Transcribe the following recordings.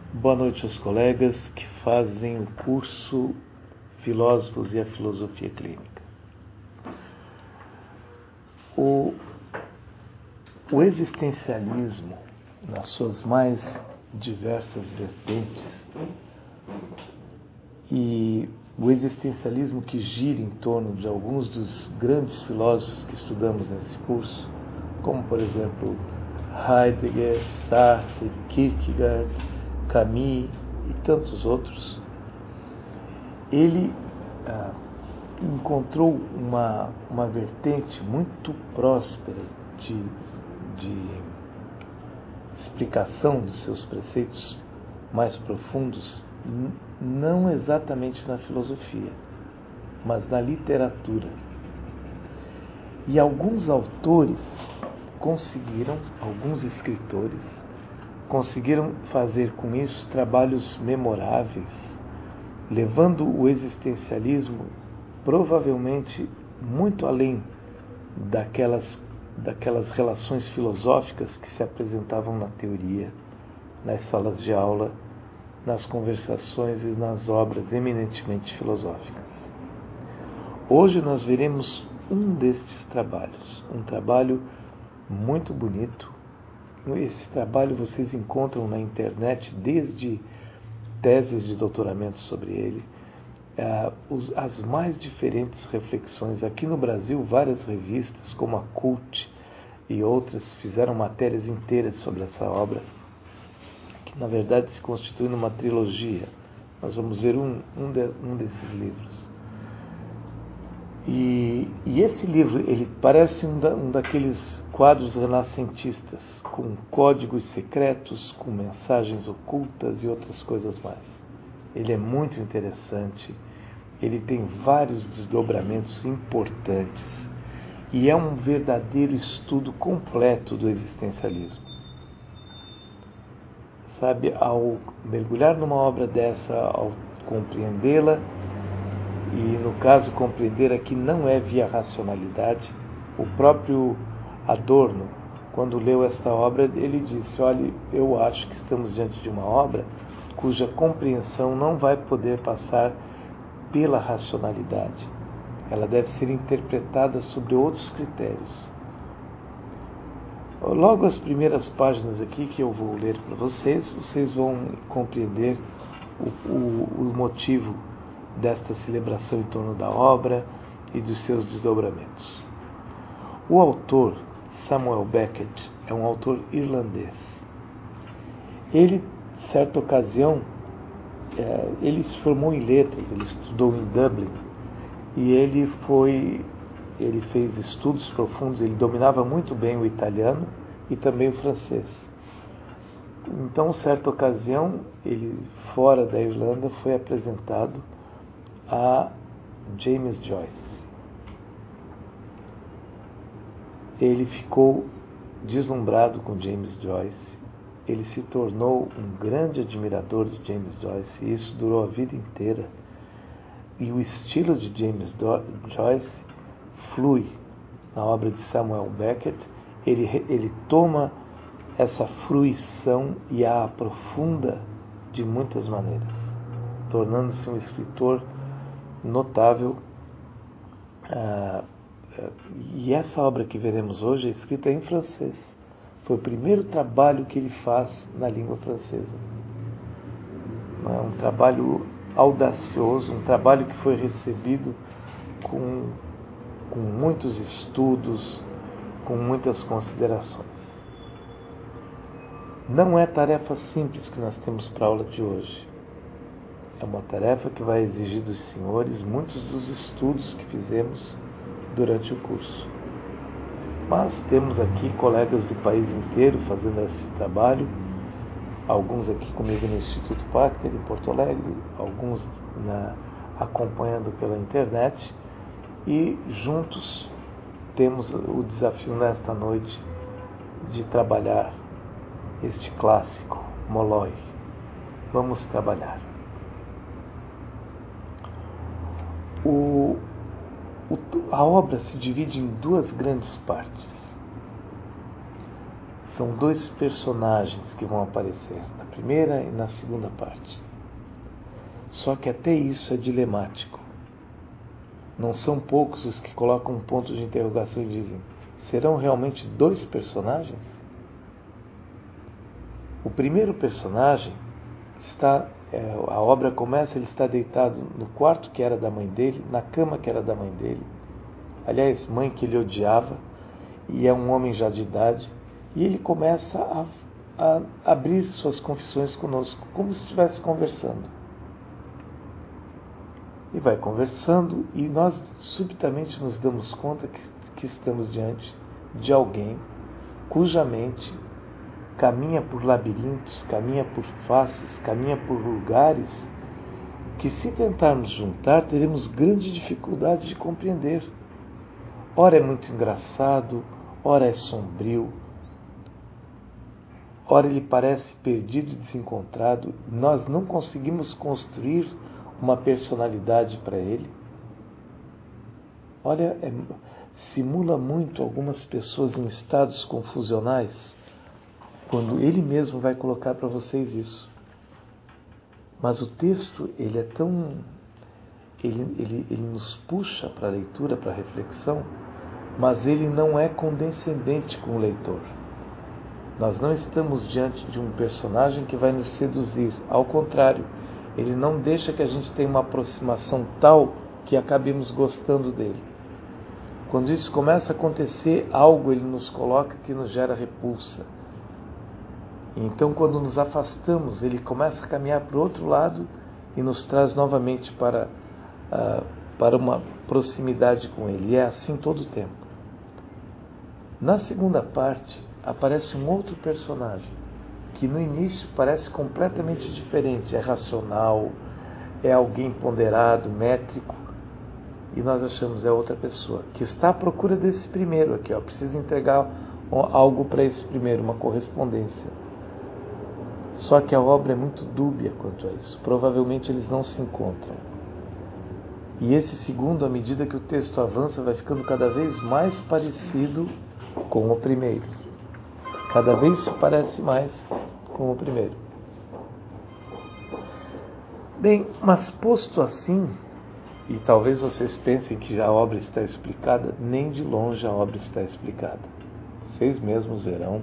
Boa noite aos colegas que fazem o curso Filósofos e a Filosofia Clínica. O existencialismo, nas suas mais diversas vertentes, e o existencialismo que gira em torno de alguns dos grandes filósofos que estudamos nesse curso, como, por exemplo, Heidegger, Sartre, Kierkegaard, Camus e tantos outros, ele encontrou uma vertente muito próspera de explicação dos seus preceitos mais profundos, não exatamente na filosofia, mas na literatura. E alguns autores alguns escritores, conseguiram fazer com isso trabalhos memoráveis, levando o existencialismo provavelmente muito além daquelas relações filosóficas que se apresentavam na teoria, nas salas de aula, nas conversações e nas obras eminentemente filosóficas. Hoje nós veremos um destes trabalhos, um trabalho muito bonito. Esse trabalho vocês encontram na internet, desde teses de doutoramento sobre ele, as mais diferentes reflexões. Aqui no Brasil, várias revistas, como a Cult e outras, fizeram matérias inteiras sobre essa obra, que na verdade se constitui numa trilogia. Nós vamos ver um desses livros. E esse livro, ele parece um daqueles quadros renascentistas, com códigos secretos, com mensagens ocultas e outras coisas mais. Ele é muito interessante, ele tem vários desdobramentos importantes e é um verdadeiro estudo completo do existencialismo. Sabe, ao mergulhar numa obra dessa, ao compreendê-la, e no caso compreender aqui não é via racionalidade, o próprio Adorno, quando leu esta obra, ele disse: olha, eu acho que estamos diante de uma obra cuja compreensão não vai poder passar pela racionalidade. Ela deve ser interpretada sobre outros critérios. Logo as primeiras páginas aqui que eu vou ler para vocês vão compreender o motivo desta celebração em torno da obra e dos seus desdobramentos. O autor, Samuel Beckett, é um autor irlandês. Ele, certa ocasião, ele se formou em letras, ele estudou em Dublin e ele fez estudos profundos, ele dominava muito bem o italiano e também o francês. Então, certa ocasião, ele, fora da Irlanda, foi apresentado a James Joyce. Ele ficou deslumbrado com James Joyce, ele se tornou um grande admirador de James Joyce, e isso durou a vida inteira. E o estilo de James Joyce flui na obra de Samuel Beckett. Ele toma essa fruição e a aprofunda de muitas maneiras, tornando-se um escritor notável. E essa obra que veremos hoje é escrita em francês. Foi o primeiro trabalho que ele faz na língua francesa. É um trabalho audacioso, um trabalho que foi recebido com muitos estudos, com muitas considerações. Não é tarefa simples que nós temos para a aula de hoje. É uma tarefa que vai exigir dos senhores muitos dos estudos que fizemos durante o curso. Mas temos aqui colegas do país inteiro fazendo esse trabalho, alguns aqui comigo no Instituto Pachter, em Porto Alegre, alguns acompanhando pela internet, e juntos temos o desafio nesta noite de trabalhar este clássico, Molloy. Vamos trabalhar. A obra se divide em duas grandes partes. são dois personagens que vão aparecer na primeira e na segunda parte. Só que até isso é dilemático. Não são poucos os que colocam um ponto de interrogação e dizem: serão realmente dois personagens? O primeiro personagem a obra começa, ele está deitado no quarto que era da mãe dele, na cama que era da mãe dele. Aliás, mãe que ele odiava, e é um homem já de idade, e ele começa a abrir suas confissões conosco, como se estivesse conversando. E vai conversando, e nós subitamente nos damos conta que estamos diante de alguém cuja mente caminha por labirintos, caminha por faces, caminha por lugares que, se tentarmos juntar, teremos grande dificuldade de compreender. Ora é muito engraçado, ora é sombrio, ora ele parece perdido e desencontrado. Nós não conseguimos construir uma personalidade para ele. Olha, simula muito algumas pessoas em estados confusionais, quando ele mesmo vai colocar para vocês isso. Mas o texto, ele é tão... Ele nos puxa para a leitura, para a reflexão, mas ele não é condescendente com o leitor. Nós não estamos diante de um personagem que vai nos seduzir. Ao contrário, ele não deixa que a gente tenha uma aproximação tal que acabemos gostando dele. Quando isso começa a acontecer, algo ele nos coloca que nos gera repulsa. Então, quando nos afastamos, ele começa a caminhar para o outro lado e nos traz novamente para uma proximidade com ele. E é assim todo o tempo. Na segunda parte, aparece um outro personagem, que no início parece completamente diferente. É racional, é alguém ponderado, métrico, e nós achamos é outra pessoa, que está à procura desse primeiro aqui. Precisa entregar algo para esse primeiro, uma correspondência. Só que a obra é muito dúbia quanto a isso. Provavelmente eles não se encontram. E esse segundo, à medida que o texto avança, vai ficando cada vez mais parecido com o primeiro. Cada vez se parece mais com o primeiro. Bem, mas posto assim, e talvez vocês pensem que já a obra está explicada, nem de longe a obra está explicada. Vocês mesmos verão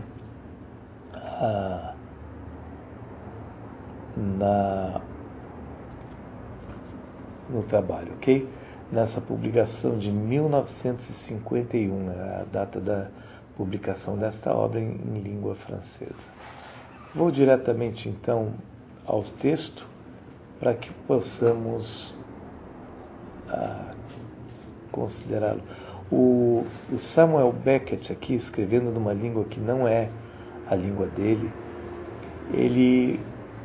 no trabalho, ok? Nessa publicação de 1951, a data da publicação desta obra em língua francesa. Vou diretamente então ao texto para que possamos considerá-lo. O Samuel Beckett, aqui escrevendo numa língua que não é a língua dele, ele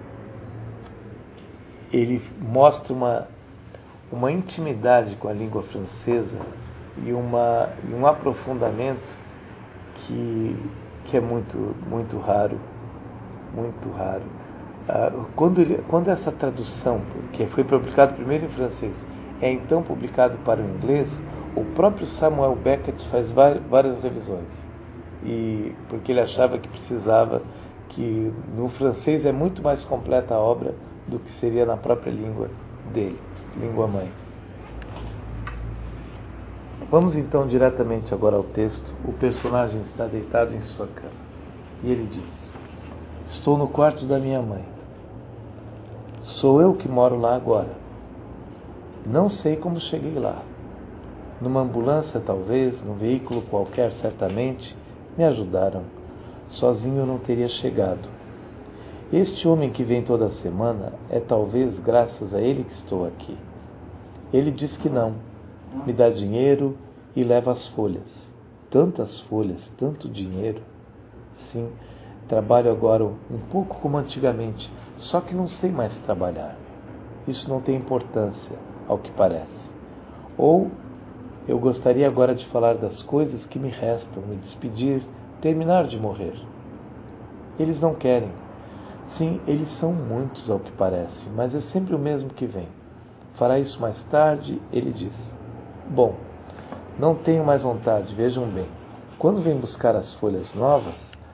mostra uma intimidade com a língua francesa e um aprofundamento que é muito raro, muito raro. Quando essa tradução, que foi publicada primeiro em francês, é então publicado para o inglês, o próprio Samuel Beckett faz várias revisões, porque ele achava que precisava, que no francês é muito mais completa a obra do que seria na própria língua dele, língua mãe. Vamos então diretamente agora ao texto. O personagem está deitado em sua cama e ele diz: estou no quarto da minha mãe. Sou eu que moro lá agora. Não sei como cheguei lá. Numa ambulância talvez, num veículo qualquer certamente, me ajudaram. Sozinho eu não teria chegado. Este homem que vem toda semana, é talvez graças a ele que estou aqui. Ele diz que não. Me dá dinheiro e leva as folhas. Tantas folhas, tanto dinheiro. Sim, trabalho agora um pouco como antigamente, só que não sei mais trabalhar. Isso não tem importância, ao que parece. Ou eu gostaria agora de falar das coisas que me restam, me despedir, terminar de morrer. Eles não querem. Sim, eles são muitos ao que parece, mas é sempre o mesmo que vem. Fará isso mais tarde, ele diz. Bom, não tenho mais vontade, vejam bem. Quando vem buscar as folhas novas,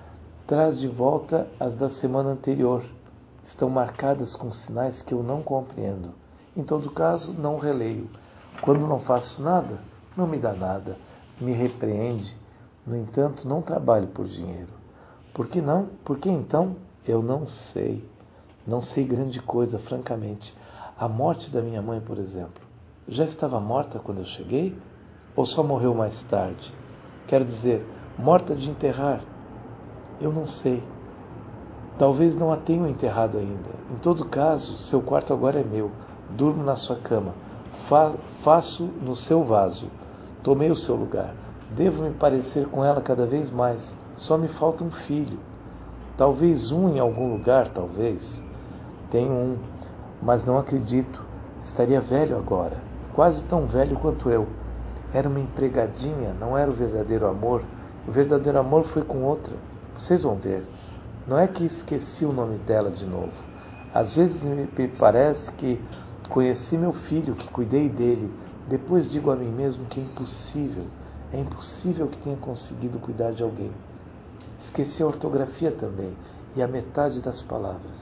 traz de volta as da semana anterior. Estão marcadas com sinais que eu não compreendo. Em todo caso, não releio. Quando não faço nada, não me dá nada. Me repreende. No entanto, não trabalho por dinheiro. Por que não? Por que então? Eu não sei. Não sei grande coisa, francamente. A morte da minha mãe, por exemplo, já estava morta quando eu cheguei? Ou só morreu mais tarde? Quero dizer, morta de enterrar? Eu não sei. Talvez não a tenham enterrado ainda. Em todo caso, seu quarto agora é meu. Durmo na sua cama. Faço no seu vaso. Tomei o seu lugar. Devo me parecer com ela cada vez mais. Só me falta um filho. Talvez um em algum lugar, talvez. Tenho um, mas não acredito. Estaria velho agora. Quase tão velho quanto eu. Era uma empregadinha, não era o verdadeiro amor. O verdadeiro amor foi com outra. Vocês vão ver. Não é que esqueci o nome dela de novo. Às vezes me parece que conheci meu filho, que cuidei dele. Depois digo a mim mesmo que é impossível. É impossível que tenha conseguido cuidar de alguém. Esqueci a ortografia também e a metade das palavras.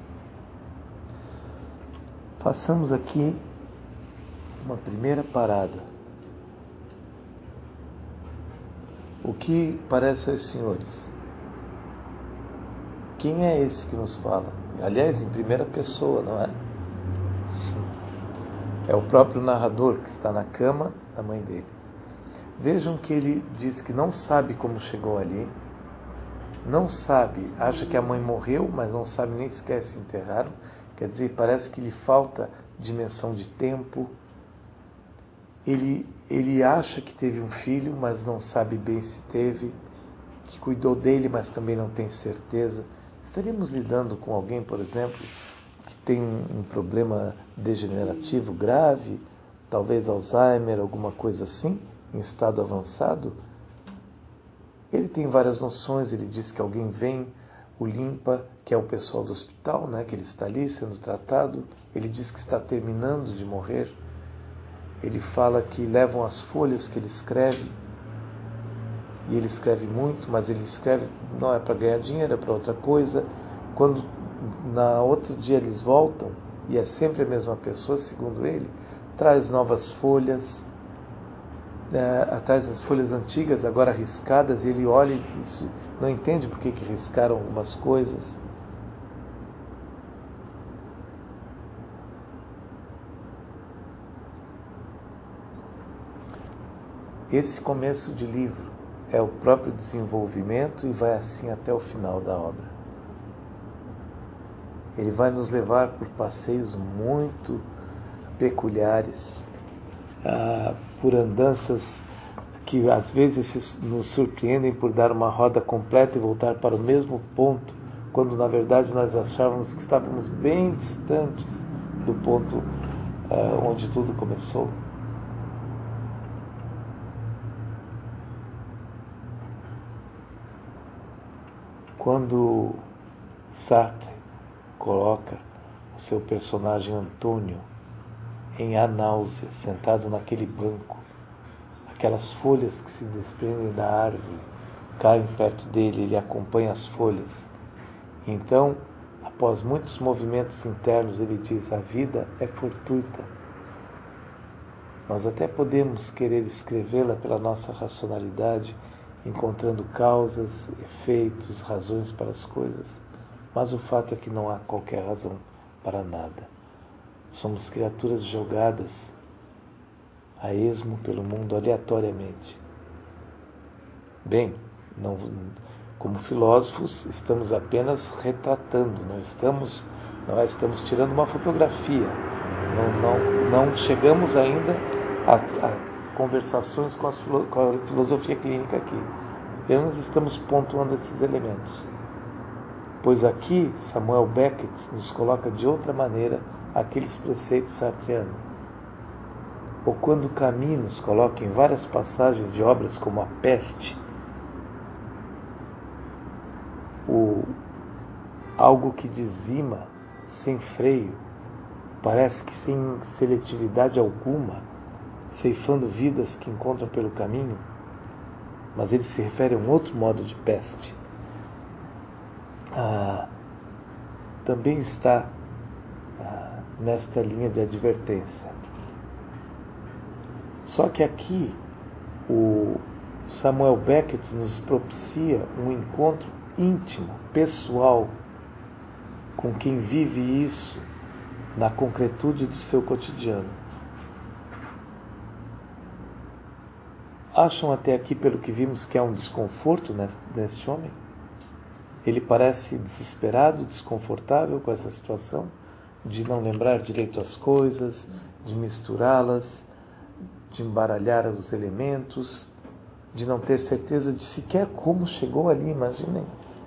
Façamos aqui uma primeira parada. O que parece aos senhores? Quem é esse que nos fala? Aliás, em primeira pessoa, não é? É o próprio narrador que está na cama da mãe dele. Vejam que ele diz que não sabe como chegou ali, não sabe, acha que a mãe morreu, mas não sabe nem sequer se enterraram. Quer dizer, parece que lhe falta dimensão de tempo. Ele acha que teve um filho, mas não sabe bem se teve, que cuidou dele, mas também não tem certeza. Estaríamos lidando com alguém, por exemplo, que tem um problema degenerativo grave, talvez Alzheimer, alguma coisa assim, em estado avançado. Ele tem várias noções, ele diz que alguém vem, o limpa, que é o pessoal do hospital, né, que ele está ali sendo tratado. Ele diz que está terminando de morrer. Ele fala que levam as folhas que ele escreve, e ele escreve muito, mas ele escreve não é para ganhar dinheiro, é para outra coisa. Quando na outro dia eles voltam, e é sempre a mesma pessoa, segundo ele, traz novas folhas, traz as folhas antigas, agora riscadas, e ele olha e não entende por que riscaram algumas coisas. Esse começo de livro é o próprio desenvolvimento e vai assim até o final da obra. Ele vai nos levar por passeios muito peculiares, por andanças que às vezes nos surpreendem por dar uma roda completa e voltar para o mesmo ponto, quando na verdade nós achávamos que estávamos bem distantes do ponto onde tudo começou. Quando Sartre coloca o seu personagem Antônio em A Náusea, sentado naquele banco, aquelas folhas que se desprendem da árvore caem perto dele, ele acompanha as folhas. Então, após muitos movimentos internos, ele diz: a vida é fortuita. Nós até podemos querer escrevê-la pela nossa racionalidade, encontrando causas, efeitos, razões para as coisas, mas o fato é que não há qualquer razão para nada. Somos criaturas jogadas a esmo pelo mundo aleatoriamente. Bem, como filósofos, estamos apenas retratando, não estamos tirando uma fotografia, não chegamos ainda a conversações com a filosofia clínica aqui. Apenas estamos pontuando esses elementos. Pois aqui, Samuel Beckett nos coloca de outra maneira aqueles preceitos sartreanos. Ou quando Camus nos coloca em várias passagens de obras como A Peste, algo que dizima, sem freio, parece que sem seletividade alguma, ceifando vidas que encontram pelo caminho, mas ele se refere a um outro modo de peste. também está nesta linha de advertência. Só que aqui o Samuel Beckett nos propicia um encontro íntimo, pessoal, com quem vive isso na concretude do seu cotidiano. Acham até aqui, pelo que vimos, que há um desconforto neste homem? Ele parece desesperado, desconfortável com essa situação de não lembrar direito as coisas, de misturá-las, de embaralhar os elementos, de não ter certeza de sequer como chegou ali, imaginem.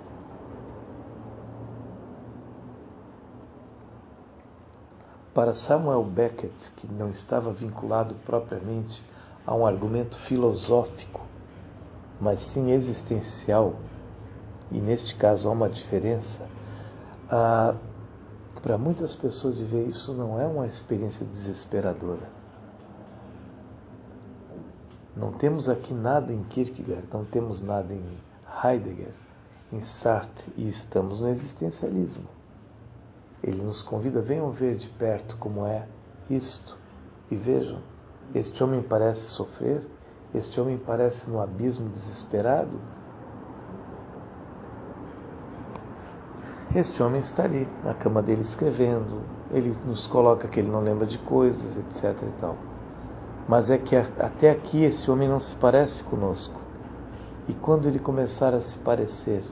Para Samuel Beckett, que não estava vinculado propriamente a um argumento filosófico, mas sim existencial, e neste caso há uma diferença, para muitas pessoas viver isso não é uma experiência desesperadora. Não temos aqui nada em Kierkegaard, não temos nada em Heidegger, em Sartre, e estamos no existencialismo. Ele nos convida, venham ver de perto como é isto, e vejam, este homem parece sofrer, este homem parece no abismo desesperado. Este homem está ali, na cama dele escrevendo, ele nos coloca que ele não lembra de coisas, etc. e tal. Mas é que até aqui esse homem não se parece conosco. E quando ele começar a se parecer,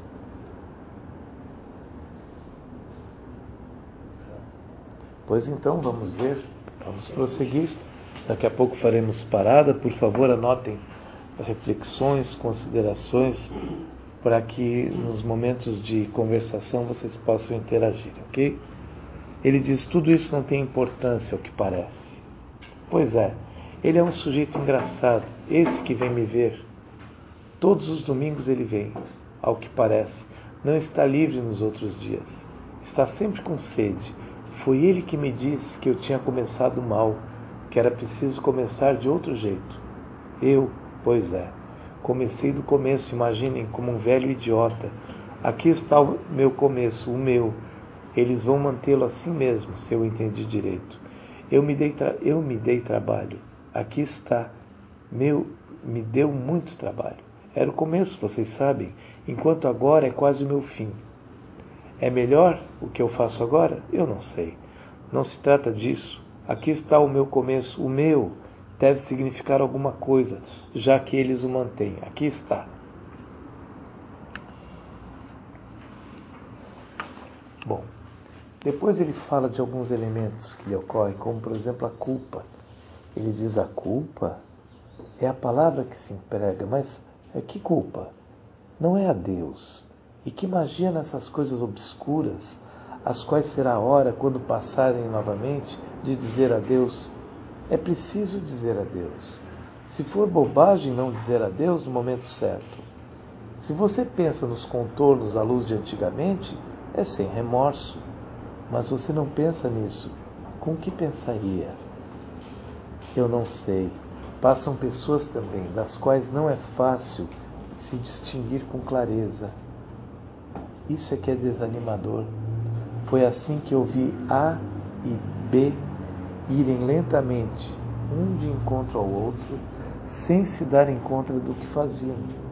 pois então vamos ver, vamos prosseguir. Daqui a pouco faremos parada. Por favor, anotem reflexões, considerações, para que nos momentos de conversação vocês possam interagir, ok? Ele diz, tudo isso não tem importância ao que parece. Pois é, ele é um sujeito engraçado, esse que vem me ver. Todos os domingos ele vem, ao que parece. Não está livre nos outros dias. Está sempre com sede. Foi ele que me disse que eu tinha começado mal, que era preciso começar de outro jeito. Pois é, comecei do começo, imaginem, como um velho idiota. Aqui está o meu começo, o meu. Eles vão mantê-lo assim mesmo, se eu entendi direito. Eu me dei trabalho. Aqui está. Me deu muito trabalho. Era o começo, vocês sabem, enquanto agora é quase o meu fim. É melhor o que eu faço agora? Eu não sei. Não se trata disso. Aqui está o meu começo, o meu. Deve significar alguma coisa, já que eles o mantêm. Aqui está. Bom, depois ele fala de alguns elementos que lhe ocorrem, como por exemplo a culpa. Ele diz, a culpa é a palavra que se emprega, mas que culpa? Não é a Deus. E que magia nessas coisas obscuras, as quais será a hora, quando passarem novamente, de dizer a Deus. É preciso dizer a Deus. Se for bobagem não dizer a Deus no momento certo. Se você pensa nos contornos à luz de antigamente, é sem remorso. Mas você não pensa nisso. Com que pensaria? Eu não sei. Passam pessoas também, das quais não é fácil se distinguir com clareza. Isso é que é desanimador. Foi assim que eu vi A e B irem lentamente, um de encontro ao outro, sem se darem conta do que faziam.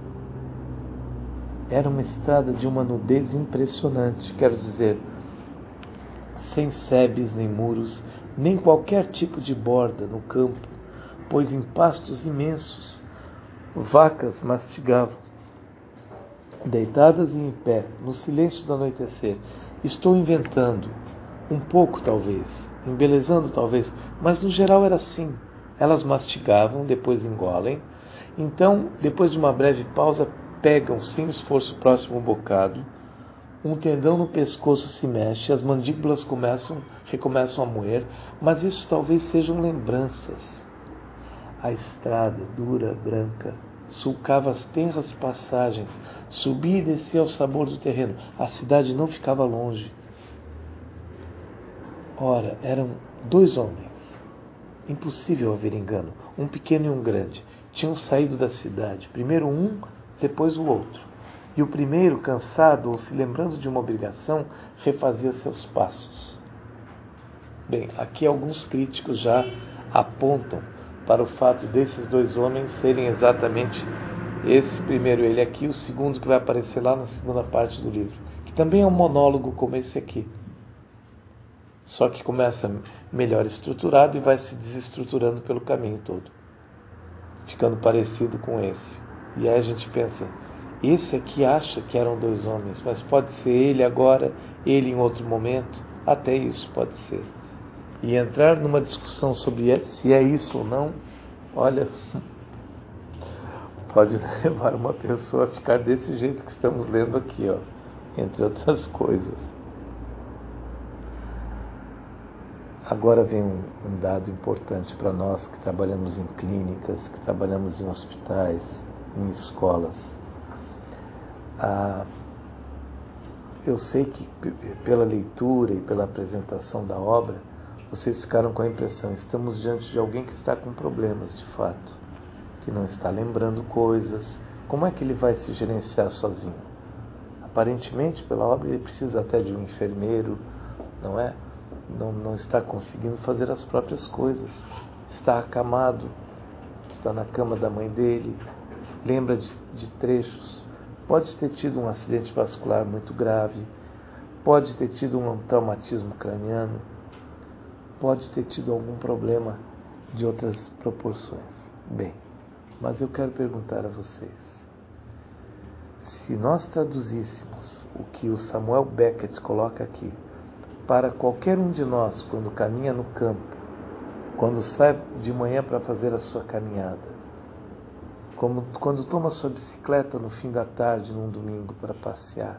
Era uma estrada de uma nudez impressionante, quero dizer, sem sebes nem muros, nem qualquer tipo de borda no campo, pois em pastos imensos, vacas mastigavam, deitadas e em pé, no silêncio do anoitecer. Estou inventando, um pouco talvez, embelezando talvez, mas no geral era assim. Elas mastigavam, depois engolem, então, depois de uma breve pausa, pegam sem esforço o próximo bocado, um tendão no pescoço se mexe, as mandíbulas recomeçam a moer, mas isso talvez sejam lembranças. A estrada, dura, branca, sulcava as tenras passagens, subia e descia ao sabor do terreno. A cidade não ficava longe. Ora, eram 2 homens. Impossível haver engano. Um pequeno e um grande. Tinham saído da cidade. Primeiro um, depois o outro. E o primeiro, cansado ou se lembrando de uma obrigação, refazia seus passos. Bem, aqui alguns críticos já apontam para o fato desses dois homens serem exatamente esse primeiro, ele aqui, o segundo que vai aparecer lá na segunda parte do livro, que também é um monólogo como esse aqui, só que começa melhor estruturado e vai se desestruturando pelo caminho todo, ficando parecido com esse. E aí a gente pensa, esse aqui acha que eram dois homens, mas pode ser ele agora, ele em outro momento, até isso pode ser. E entrar numa discussão sobre se é isso ou não, olha, pode levar uma pessoa a ficar desse jeito que estamos lendo aqui, ó, entre outras coisas. Agora vem um dado importante para nós que trabalhamos em clínicas, que trabalhamos em hospitais, em escolas. Eu sei que pela leitura e pela apresentação da obra, vocês ficaram com a impressão, estamos diante de alguém que está com problemas de fato, que não está lembrando coisas. Como é que ele vai se gerenciar sozinho? Aparentemente, pela obra, ele precisa até de um enfermeiro, não é? Não está conseguindo fazer as próprias coisas. Está acamado, está na cama da mãe dele, lembra de trechos. Pode ter tido um acidente vascular muito grave, pode ter tido um traumatismo craniano, pode ter tido algum problema de outras proporções. Bem, mas eu quero perguntar a vocês, se nós traduzíssemos o que o Samuel Beckett coloca aqui, para qualquer um de nós, quando caminha no campo, quando sai de manhã para fazer a sua caminhada, quando toma sua bicicleta no fim da tarde, num domingo, para passear,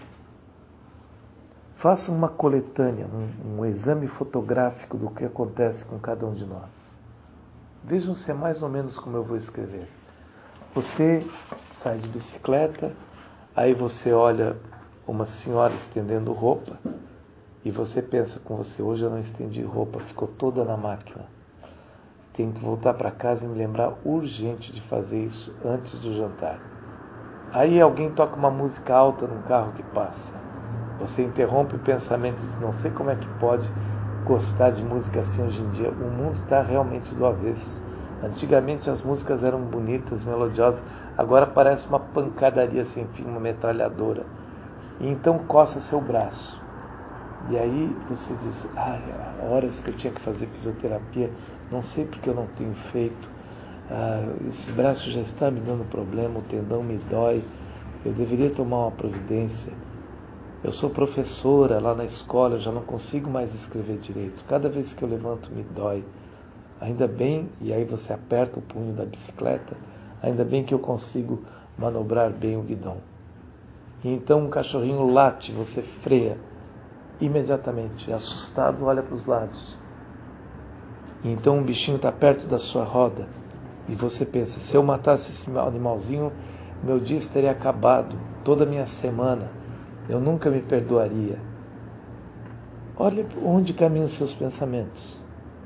faça uma coletânea, um exame fotográfico do que acontece com cada um de nós. Vejam se é mais ou menos como eu vou escrever. Você sai de bicicleta, aí você olha uma senhora estendendo roupa, e você pensa com você, hoje eu não estendi roupa, ficou toda na máquina. Tenho que voltar para casa e me lembrar urgente de fazer isso antes do jantar. Aí alguém toca uma música alta num carro que passa. Você interrompe o pensamento e diz, não sei como é que pode gostar de música assim hoje em dia. O mundo está realmente do avesso. Antigamente as músicas eram bonitas, melodiosas, agora parece uma pancadaria sem fim, uma metralhadora. E então coça seu braço. E aí você diz, horas que eu tinha que fazer fisioterapia, não sei porque eu não tenho feito, esse braço já está me dando problema, o tendão me dói, eu deveria tomar uma providência. Eu sou professora lá na escola, eu já não consigo mais escrever direito, cada vez que eu levanto me dói. Ainda bem, e aí você aperta o punho da bicicleta, ainda bem que eu consigo manobrar bem o guidão. E então um cachorrinho late, você freia. Imediatamente, assustado, olha para os lados. E então um bichinho está perto da sua roda. E você pensa, se eu matasse esse animalzinho, meu dia estaria acabado, toda a minha semana. Eu nunca me perdoaria. Olha onde caminham seus pensamentos.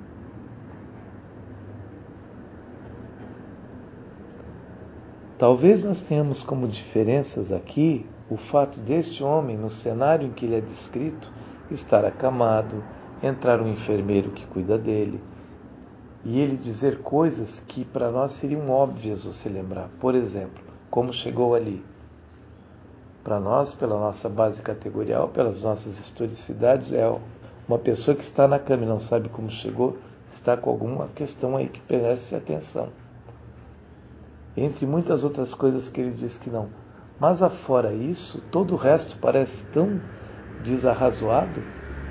Talvez nós tenhamos como diferenças aqui o fato deste homem, no cenário em que ele é descrito, estar acamado, entrar um enfermeiro que cuida dele, e ele dizer coisas que para nós seriam óbvias você lembrar. Por exemplo, como chegou ali. Para nós, pela nossa base categorial, pelas nossas historicidades, é uma pessoa que está na cama e não sabe como chegou, está com alguma questão aí que merece atenção. Entre muitas outras coisas que ele diz que não. Mas afora isso, todo o resto parece tão desarrazoado.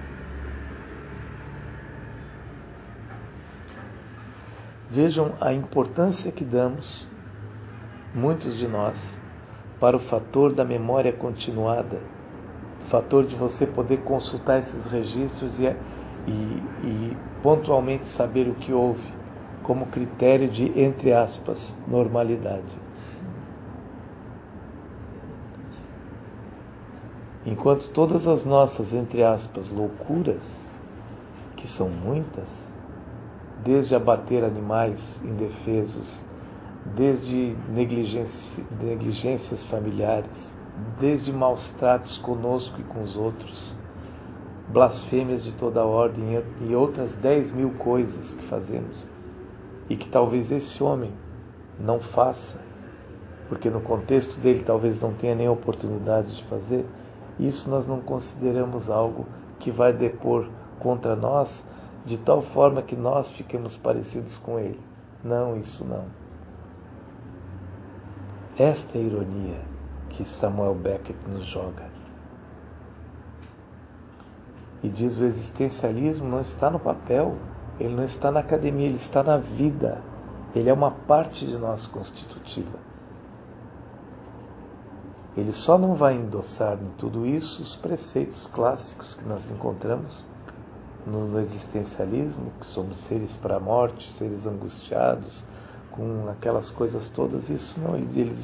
Vejam a importância que damos, muitos de nós, para o fator da memória continuada, o fator de você poder consultar esses registros e pontualmente saber o que houve, como critério de, entre aspas, normalidade. Enquanto todas as nossas, entre aspas, loucuras, que são muitas, desde abater animais indefesos, desde negligências familiares, desde maus tratos conosco e com os outros, blasfêmias de toda ordem e outras 10.000 coisas que fazemos e que talvez esse homem não faça, porque no contexto dele talvez não tenha nem a oportunidade de fazer. Isso nós não consideramos algo que vai depor contra nós de tal forma que nós fiquemos parecidos com ele. Não, isso não. Esta é a ironia que Samuel Beckett nos joga. E diz: o existencialismo não está no papel, ele não está na academia, ele está na vida. Ele é uma parte de nós constitutiva. Ele só não vai endossar em tudo isso os preceitos clássicos que nós encontramos no existencialismo, que somos seres para a morte, seres angustiados, com aquelas coisas todas. Isso não,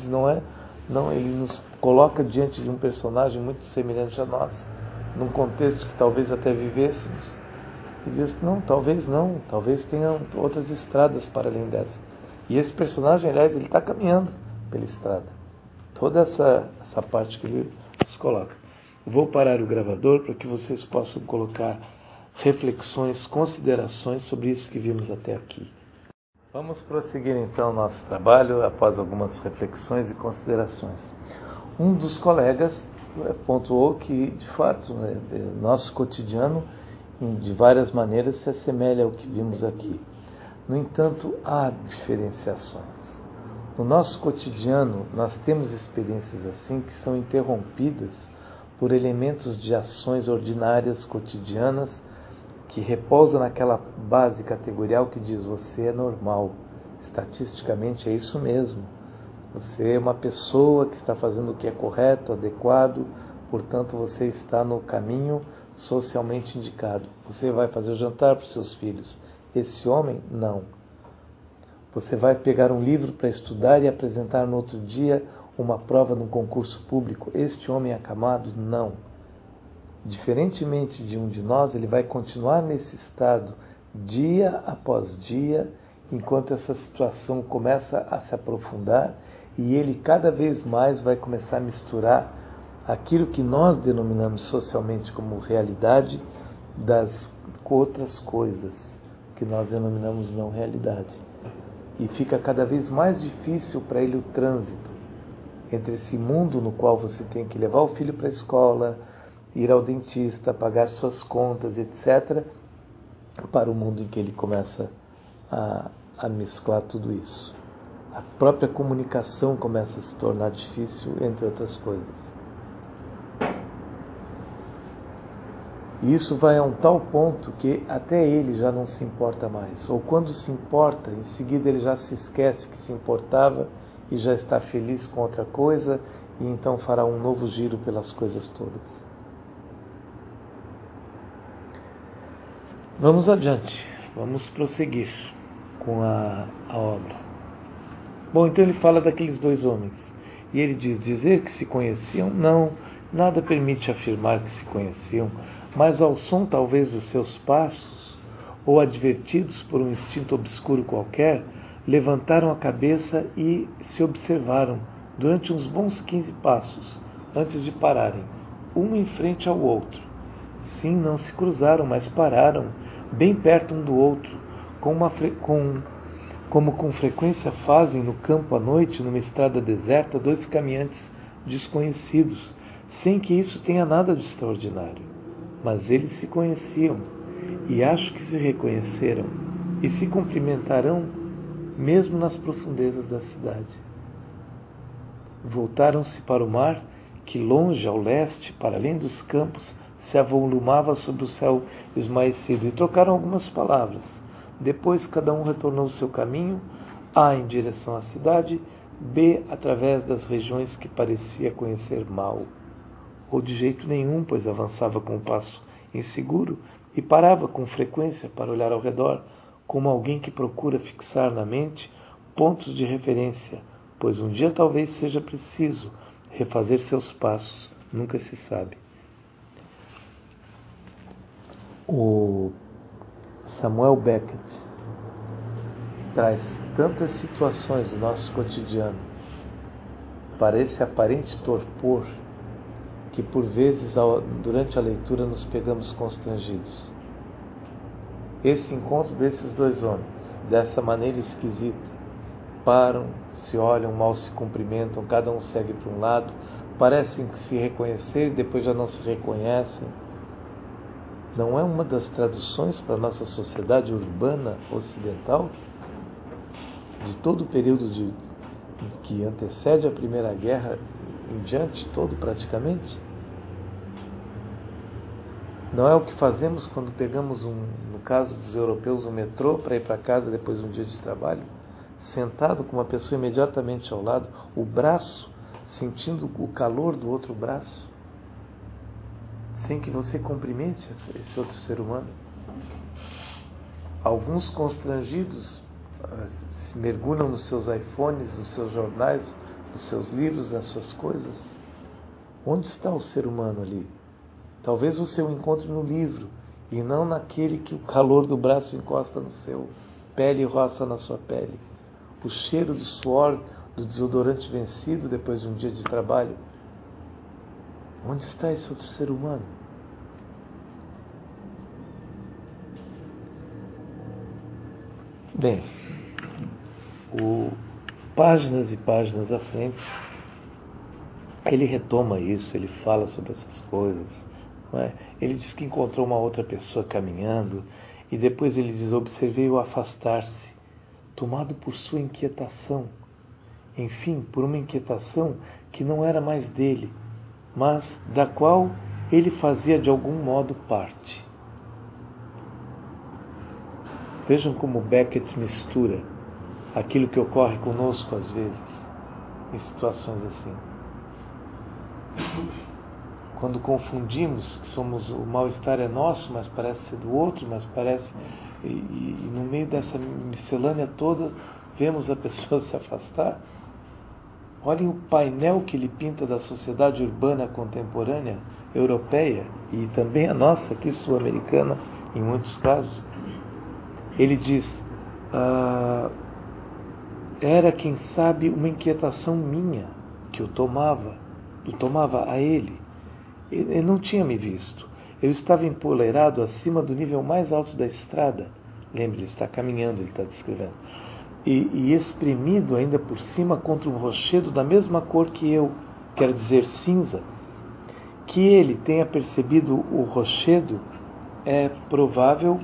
ele nos coloca diante de um personagem muito semelhante a nós, num contexto que talvez até vivêssemos, e diz: não, talvez tenha outras estradas para além dessa. E esse personagem, aliás, ele está caminhando pela estrada. Toda essa parte que ele nos coloca. Eu vou parar o gravador para que vocês possam colocar reflexões, considerações sobre isso que vimos até aqui. Vamos prosseguir então nosso trabalho após algumas reflexões e considerações. Um dos colegas pontuou que, de fato, nosso cotidiano, de várias maneiras, se assemelha ao que vimos aqui. No entanto, há diferenciações. No nosso cotidiano, nós temos experiências assim que são interrompidas por elementos de ações ordinárias, cotidianas, que repousa naquela base categorial que diz: você é normal. Estatisticamente é isso mesmo. Você é uma pessoa que está fazendo o que é correto, adequado, portanto você está no caminho socialmente indicado. Você vai fazer o jantar para os seus filhos. Esse homem, não. Você vai pegar um livro para estudar e apresentar no outro dia uma prova num concurso público. Este homem acamado, não. Diferentemente de um de nós, ele vai continuar nesse estado dia após dia, enquanto essa situação começa a se aprofundar e ele cada vez mais vai começar a misturar aquilo que nós denominamos socialmente como realidade das outras coisas que nós denominamos não realidade. E fica cada vez mais difícil para ele o trânsito entre esse mundo no qual você tem que levar o filho para a escola, ir ao dentista, pagar suas contas, etc., para o mundo em que ele começa a mesclar tudo isso. A própria comunicação começa a se tornar difícil, entre outras coisas. E isso vai a um tal ponto que até ele já não se importa mais. Ou quando se importa, em seguida ele já se esquece que se importava e já está feliz com outra coisa, e então fará um novo giro pelas coisas todas. Vamos adiante, vamos prosseguir com a obra. Bom, então ele fala daqueles dois homens. E ele diz: dizer que se conheciam, não, nada permite afirmar que se conheciam, mas ao som talvez dos seus passos, ou advertidos por um instinto obscuro qualquer, levantaram a cabeça e se observaram durante uns bons 15 passos, antes de pararem, um em frente ao outro. Sim, não se cruzaram, mas pararam, bem perto um do outro, como com frequência fazem no campo à noite, numa estrada deserta, dois caminhantes desconhecidos, sem que isso tenha nada de extraordinário. Mas eles se conheciam, e acho que se reconheceram, e se cumprimentarão mesmo nas profundezas da cidade. Voltaram-se para o mar, que longe ao leste, para além dos campos, se avolumava sobre o céu esmaecido, e trocaram algumas palavras. Depois cada um retornou o seu caminho, A em direção à cidade, B através das regiões que parecia conhecer mal. Ou de jeito nenhum, pois avançava com um passo inseguro e parava com frequência para olhar ao redor, como alguém que procura fixar na mente pontos de referência, pois um dia talvez seja preciso refazer seus passos, nunca se sabe. O Samuel Beckett traz tantas situações do nosso cotidiano para esse aparente torpor que por vezes durante a leitura nos pegamos constrangidos. Esse encontro desses dois homens, dessa maneira esquisita, param, se olham, mal se cumprimentam, cada um segue para um lado, parecem se reconhecer e depois já não se reconhecem. Não é uma das traduções para a nossa sociedade urbana ocidental, de todo o período que antecede a Primeira Guerra em diante, todo praticamente? Não é o que fazemos quando pegamos, no caso dos europeus, um metrô para ir para casa depois de um dia de trabalho? Sentado com uma pessoa imediatamente ao lado, o braço, sentindo o calor do outro braço, sem que você cumprimente esse outro ser humano. Alguns constrangidos se mergulham nos seus iPhones, nos seus jornais, nos seus livros, nas suas coisas. Onde está o ser humano ali? Talvez você o encontre no livro e não naquele que o calor do braço encosta no seu, pele roça na sua pele. O cheiro do suor, do desodorante vencido depois de um dia de trabalho. Onde está esse outro ser humano? Bem, páginas e páginas à frente, ele retoma isso, ele fala sobre essas coisas. Não é? Ele diz que encontrou uma outra pessoa caminhando e depois ele diz: observei-o afastar-se, tomado por sua inquietação. Enfim, por uma inquietação que não era mais dele, mas da qual ele fazia de algum modo parte. Vejam como Beckett mistura aquilo que ocorre conosco às vezes, em situações assim. Quando confundimos que o mal-estar é nosso, mas parece ser do outro, mas parece... E no meio dessa miscelânea toda, vemos a pessoa se afastar. Olhem o painel que ele pinta da sociedade urbana contemporânea, europeia, e também a nossa aqui, sul-americana, em muitos casos. Ele diz, era, quem sabe, uma inquietação minha, que eu tomava a ele. Ele não tinha me visto. Eu estava empoleirado acima do nível mais alto da estrada. Lembre, ele está caminhando, ele está descrevendo. E espremido ainda por cima contra um rochedo da mesma cor que eu, quero dizer cinza. Que ele tenha percebido o rochedo é provável.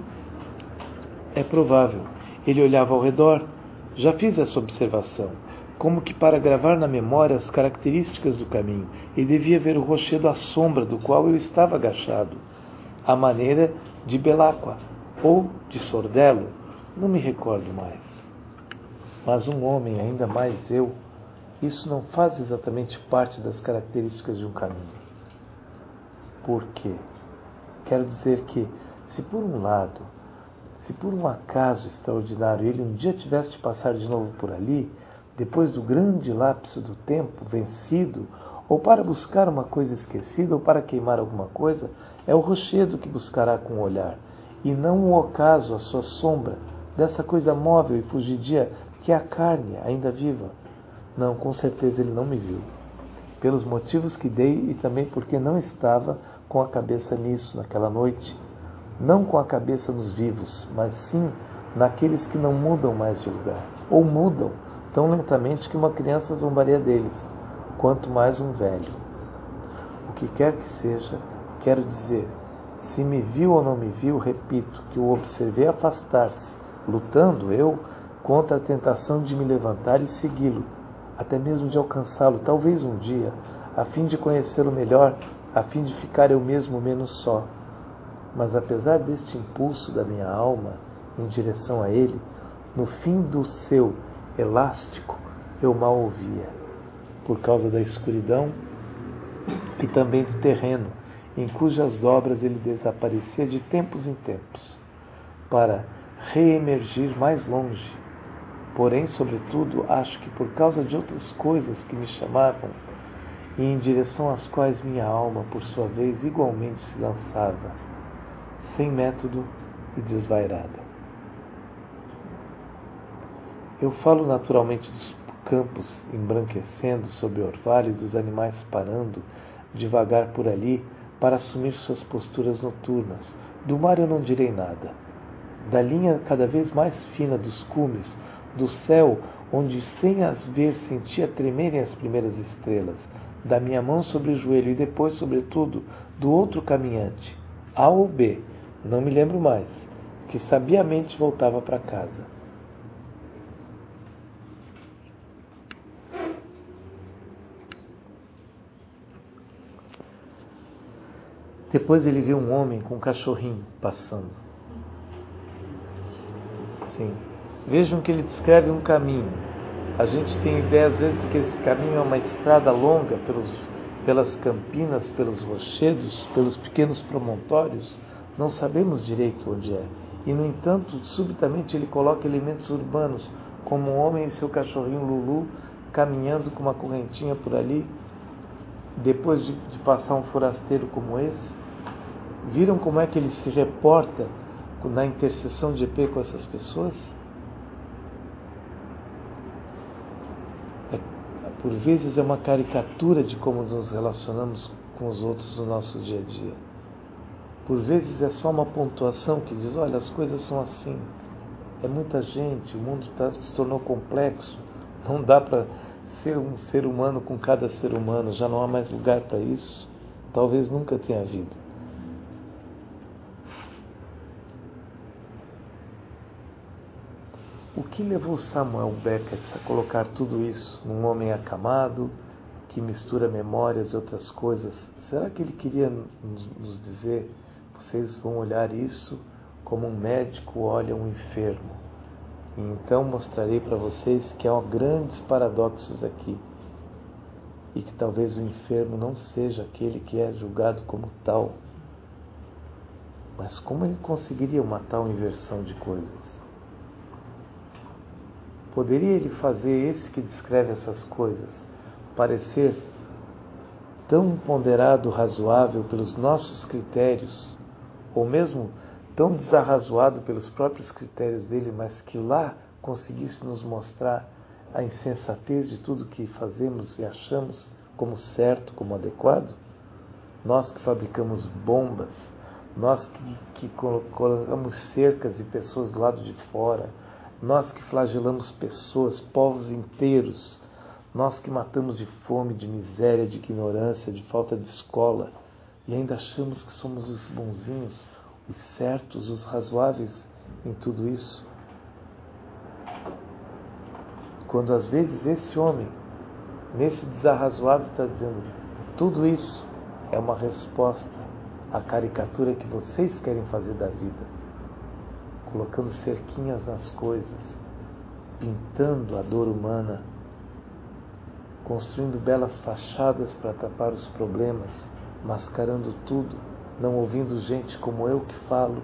Ele olhava ao redor. Já fiz essa observação, como que para gravar na memória as características do caminho, e devia ver o rochedo à sombra do qual eu estava agachado, à maneira de Belacqua, ou de Sordello, não me recordo mais. Mas um homem, ainda mais eu, isso não faz exatamente parte das características de um caminho. Por quê? Quero dizer que, se por um lado, se por um acaso extraordinário ele um dia tivesse de passar de novo por ali, depois do grande lapso do tempo vencido, ou para buscar uma coisa esquecida, ou para queimar alguma coisa, é o rochedo que buscará com o olhar, e não o ocaso, a sua sombra, dessa coisa móvel e fugidia que é a carne, ainda viva. Não, com certeza ele não me viu. Pelos motivos que dei e também porque não estava com a cabeça nisso naquela noite. Não com a cabeça nos vivos, mas sim naqueles que não mudam mais de lugar. Ou mudam tão lentamente que uma criança zombaria deles, quanto mais um velho. O que quer que seja, quero dizer, se me viu ou não me viu, repito, que o observei afastar-se, lutando eu contra a tentação de me levantar e segui-lo, até mesmo de alcançá-lo, talvez um dia, a fim de conhecê-lo melhor, a fim de ficar eu mesmo menos só. Mas apesar deste impulso da minha alma em direção a ele, no fim do seu elástico eu mal ouvia, por causa da escuridão e também do terreno, em cujas dobras ele desaparecia de tempos em tempos, para reemergir mais longe. Porém, sobretudo, acho que por causa de outras coisas que me chamavam e em direção às quais minha alma, por sua vez, igualmente se lançava, sem método e desvairada. Eu falo naturalmente dos campos embranquecendo sob o orvalho e dos animais parando, devagar por ali para assumir suas posturas noturnas. Do mar eu não direi nada. Da linha cada vez mais fina dos cumes, do céu, onde sem as ver sentia tremerem as primeiras estrelas, da minha mão sobre o joelho e depois, sobretudo, do outro caminhante, A ou B, não me lembro mais, que sabiamente voltava para casa. Depois ele viu um homem com um cachorrinho passando. Sim. Vejam que ele descreve um caminho. A gente tem ideia às vezes que esse caminho é uma estrada longa pelas campinas, pelos rochedos, pelos pequenos promontórios. Não sabemos direito onde é. E, no entanto, subitamente ele coloca elementos urbanos, como um homem e seu cachorrinho Lulu caminhando com uma correntinha por ali, depois de passar um forasteiro como esse. Viram como é que ele se reporta na interseção de EP com essas pessoas? Por vezes é uma caricatura de como nos relacionamos com os outros no nosso dia a dia. Por vezes é só uma pontuação que diz, olha, as coisas são assim. É muita gente, o mundo se tornou complexo. Não dá para ser um ser humano com cada ser humano, já não há mais lugar para isso. Talvez nunca tenha havido. O que levou Samuel Beckett a colocar tudo isso num homem acamado, que mistura memórias e outras coisas? Será que ele queria nos dizer, vocês vão olhar isso como um médico olha um enfermo? E então mostrarei para vocês que há grandes paradoxos aqui. E que talvez o enfermo não seja aquele que é julgado como tal. Mas como ele conseguiria uma tal inversão de coisas? Poderia ele fazer esse que descreve essas coisas parecer tão ponderado, razoável pelos nossos critérios, ou mesmo tão desarrazoado pelos próprios critérios dele, mas que lá conseguisse nos mostrar a insensatez de tudo que fazemos e achamos como certo, como adequado? Nós que fabricamos bombas, nós que colocamos cercas e pessoas do lado de fora, nós que flagelamos pessoas, povos inteiros, nós que matamos de fome, de miséria, de ignorância, de falta de escola, e ainda achamos que somos os bonzinhos, os certos, os razoáveis em tudo isso. Quando às vezes esse homem, nesse desarrazoado, está dizendo, tudo isso é uma resposta à caricatura que vocês querem fazer da vida. Colocando cerquinhas nas coisas, pintando a dor humana, construindo belas fachadas para tapar os problemas, mascarando tudo, não ouvindo gente como eu que falo.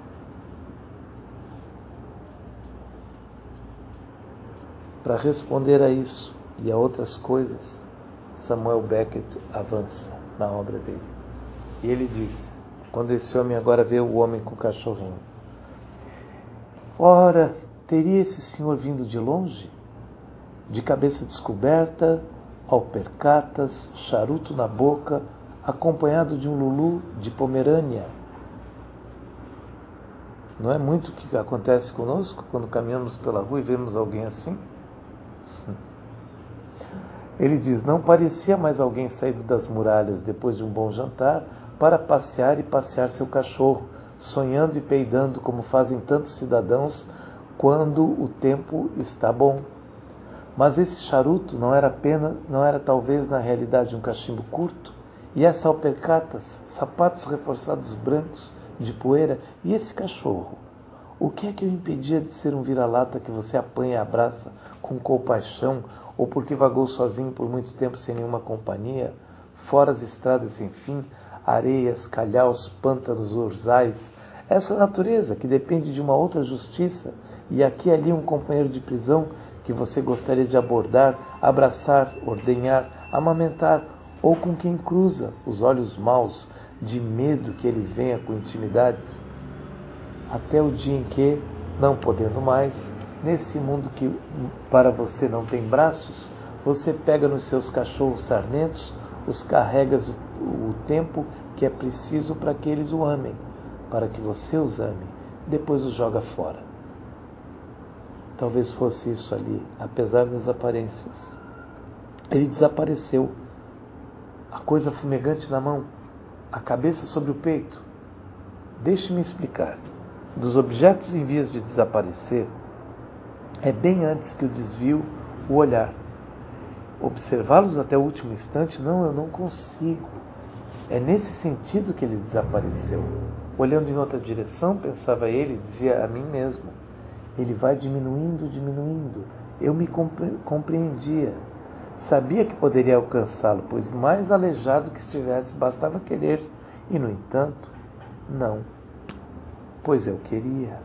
Para responder a isso e a outras coisas, Samuel Beckett avança na obra dele. E ele diz, quando esse homem agora vê o homem com o cachorrinho, ora, teria esse senhor vindo de longe? De cabeça descoberta, alpercatas, charuto na boca, acompanhado de um Lulu de Pomerânia. Não é muito o que acontece conosco quando caminhamos pela rua e vemos alguém assim? Ele diz, não parecia mais alguém saído das muralhas depois de um bom jantar para passear e passear seu cachorro, sonhando e peidando como fazem tantos cidadãos quando o tempo está bom. Mas esse charuto não era talvez na realidade um cachimbo curto? E essas alpercatas, sapatos reforçados brancos de poeira, e esse cachorro? O que é que o impedia de ser um vira-lata que você apanha e abraça com compaixão, ou porque vagou sozinho por muito tempo sem nenhuma companhia, fora as estradas sem fim, areias, calhaus, pântanos, urzais, essa natureza que depende de uma outra justiça, e aqui e ali um companheiro de prisão que você gostaria de abordar, abraçar, ordenhar, amamentar, ou com quem cruza os olhos maus, de medo que ele venha com intimidades, até o dia em que, não podendo mais, nesse mundo que para você não tem braços, você pega nos seus cachorros sarmentos, os carrega o tempo que é preciso para que eles o amem, para que você os ame, depois os joga fora. Talvez fosse isso ali, apesar das aparências. Ele desapareceu, a coisa fumegante na mão, a cabeça sobre o peito. Deixe-me explicar. Dos objetos em vias de desaparecer, é bem antes que o desvio o olhar. Observá-los até o último instante, não, eu não consigo. É nesse sentido que ele desapareceu. Olhando em outra direção, pensava ele, dizia a mim mesmo, ele vai diminuindo, diminuindo. Eu me compreendia. Sabia que poderia alcançá-lo, pois mais aleijado que estivesse, bastava querer. E, no entanto, não. Pois eu queria.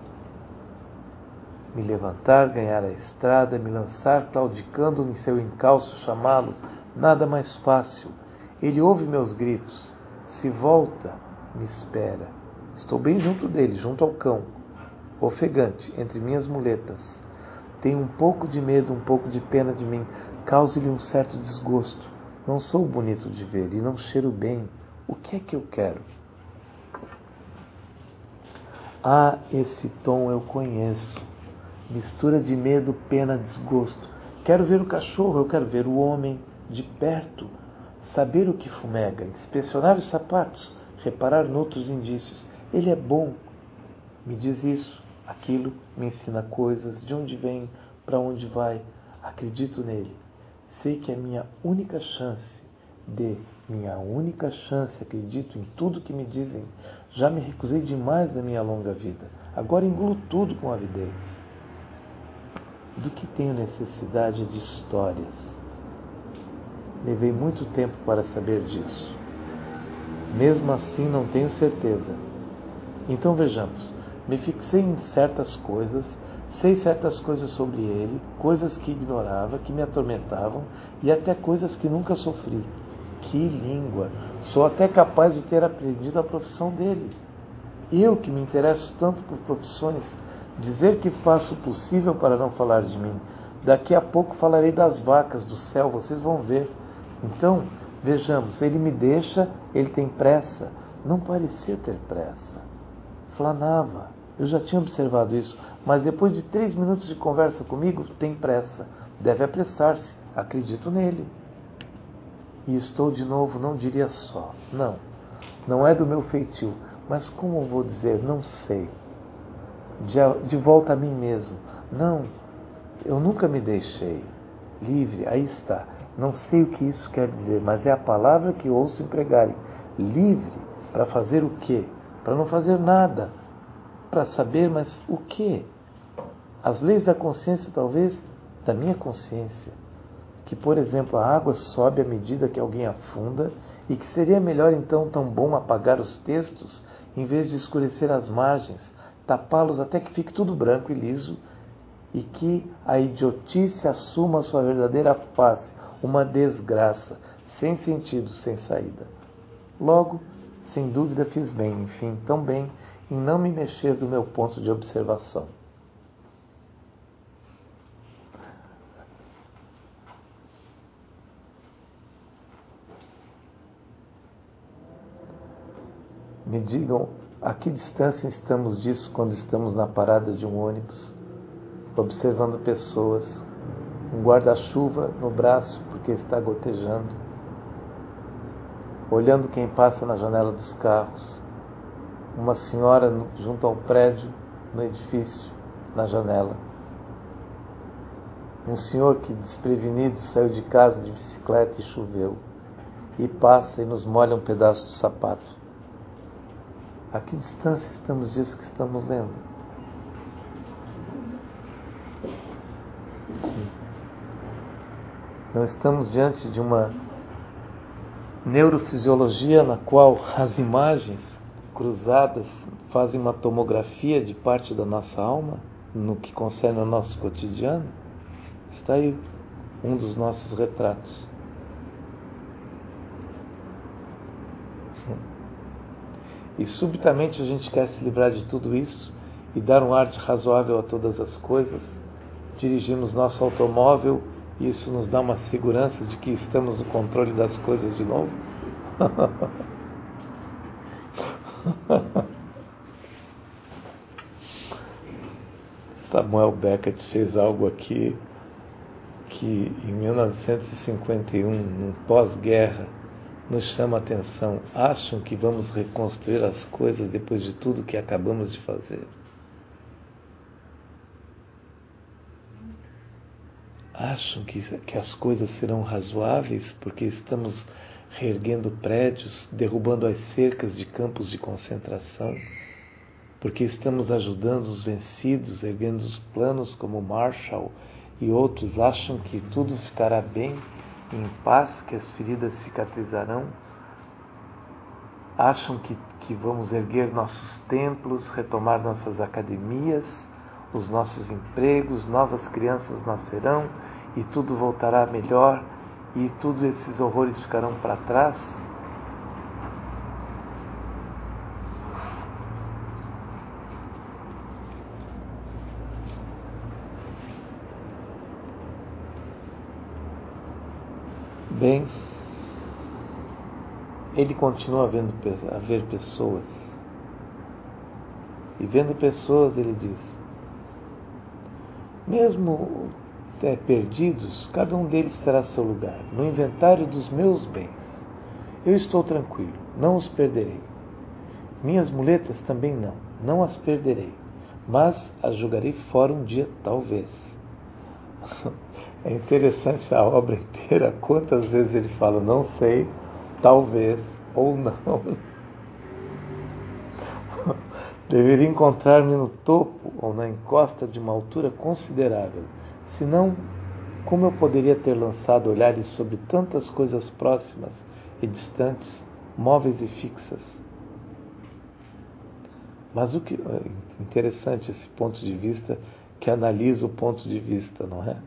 Me levantar, ganhar a estrada, me lançar, claudicando em seu encalço, chamá-lo, nada mais fácil. Ele ouve meus gritos. Se volta, me espera. Estou bem junto dele, junto ao cão, ofegante, entre minhas muletas. Tenho um pouco de medo, um pouco de pena de mim. Causo-lhe um certo desgosto. Não sou bonito de ver e não cheiro bem. O que é que eu quero? Ah, esse tom eu conheço. Mistura de medo, pena, desgosto. Quero ver o cachorro, eu quero ver o homem de perto. Saber o que fumega, inspecionar os sapatos, reparar noutros indícios. Ele é bom. Me diz isso, aquilo, me ensina coisas, de onde vem, para onde vai. Acredito nele. Sei que é minha única chance. Acredito em tudo que me dizem. Já me recusei demais na minha longa vida. Agora engulo tudo com avidez. Do que tenho necessidade de histórias? Levei muito tempo para saber disso. Mesmo assim, não tenho certeza. Então vejamos. Me fixei em certas coisas, sei certas coisas sobre ele, coisas que ignorava, que me atormentavam, e até coisas que nunca sofri. Que língua! Sou até capaz de ter aprendido a profissão dele. Eu, que me interesso tanto por profissões, dizer que faço o possível para não falar de mim. Daqui a pouco falarei das vacas do céu, vocês vão ver. Então, vejamos, ele me deixa, ele tem pressa. Não parecia ter pressa. Flanava. Eu já tinha observado isso, mas depois de 3 minutos de conversa comigo, tem pressa. Deve apressar-se. Acredito nele. E estou de novo, não diria só. Não. Não é do meu feitio. Mas como vou dizer? Não sei. De volta a mim mesmo. Não. Eu nunca me deixei. Livre. Aí está. Não sei o que isso quer dizer, mas é a palavra que ouço empregarem. Livre. Para fazer o quê? Para não fazer nada. Para saber, mas o quê? As leis da consciência, talvez, da minha consciência. Que, por exemplo, a água sobe à medida que alguém afunda e que seria melhor, então, tão bom apagar os textos em vez de escurecer as margens, tapá-los até que fique tudo branco e liso e que a idiotice assuma a sua verdadeira face, uma desgraça, sem sentido, sem saída. Logo, sem dúvida fiz bem, enfim, tão bem, em não me mexer do meu ponto de observação. Me digam a que distância estamos disso quando estamos na parada de um ônibus, observando pessoas, um guarda-chuva no braço porque está gotejando, olhando quem passa na janela dos carros, uma senhora junto ao prédio, no edifício, na janela. Um senhor que, desprevenido, saiu de casa de bicicleta e choveu, e passa e nos molha um pedaço de sapato. A que distância estamos disso que estamos lendo? Não estamos diante de uma neurofisiologia na qual as imagens cruzadas fazem uma tomografia de parte da nossa alma, no que concerne ao nosso cotidiano? Está aí um dos nossos retratos. E subitamente a gente quer se livrar de tudo isso e dar um ar de razoável a todas as coisas. Dirigimos nosso automóvel e isso nos dá uma segurança de que estamos no controle das coisas de novo. Samuel Beckett fez algo aqui que em 1951, num pós-guerra, nos chama a atenção. Acham que vamos reconstruir as coisas depois de tudo que acabamos de fazer? Acham que as coisas serão razoáveis porque estamos reerguendo prédios, derrubando as cercas de campos de concentração, porque estamos ajudando os vencidos, erguendo os planos como Marshall e outros? Acham que tudo ficará bem, em paz, que as feridas cicatrizarão? Acham que vamos erguer nossos templos, retomar nossas academias, os nossos empregos, novas crianças nascerão e tudo voltará melhor e todos esses horrores ficarão para trás? Bem, ele continua a ver pessoas. E vendo pessoas, ele diz: mesmo perdidos, cada um deles terá seu lugar no inventário dos meus bens. Eu estou tranquilo, não os perderei. Minhas muletas também não as perderei, mas as jogarei fora um dia, talvez. É interessante a obra inteira, quantas vezes ele fala não sei, talvez ou não. Deveria encontrar-me no topo ou na encosta de uma altura considerável. Senão, como eu poderia ter lançado olhares sobre tantas coisas próximas e distantes, móveis e fixas? Mas o que é interessante esse ponto de vista, que analisa o ponto de vista, não é?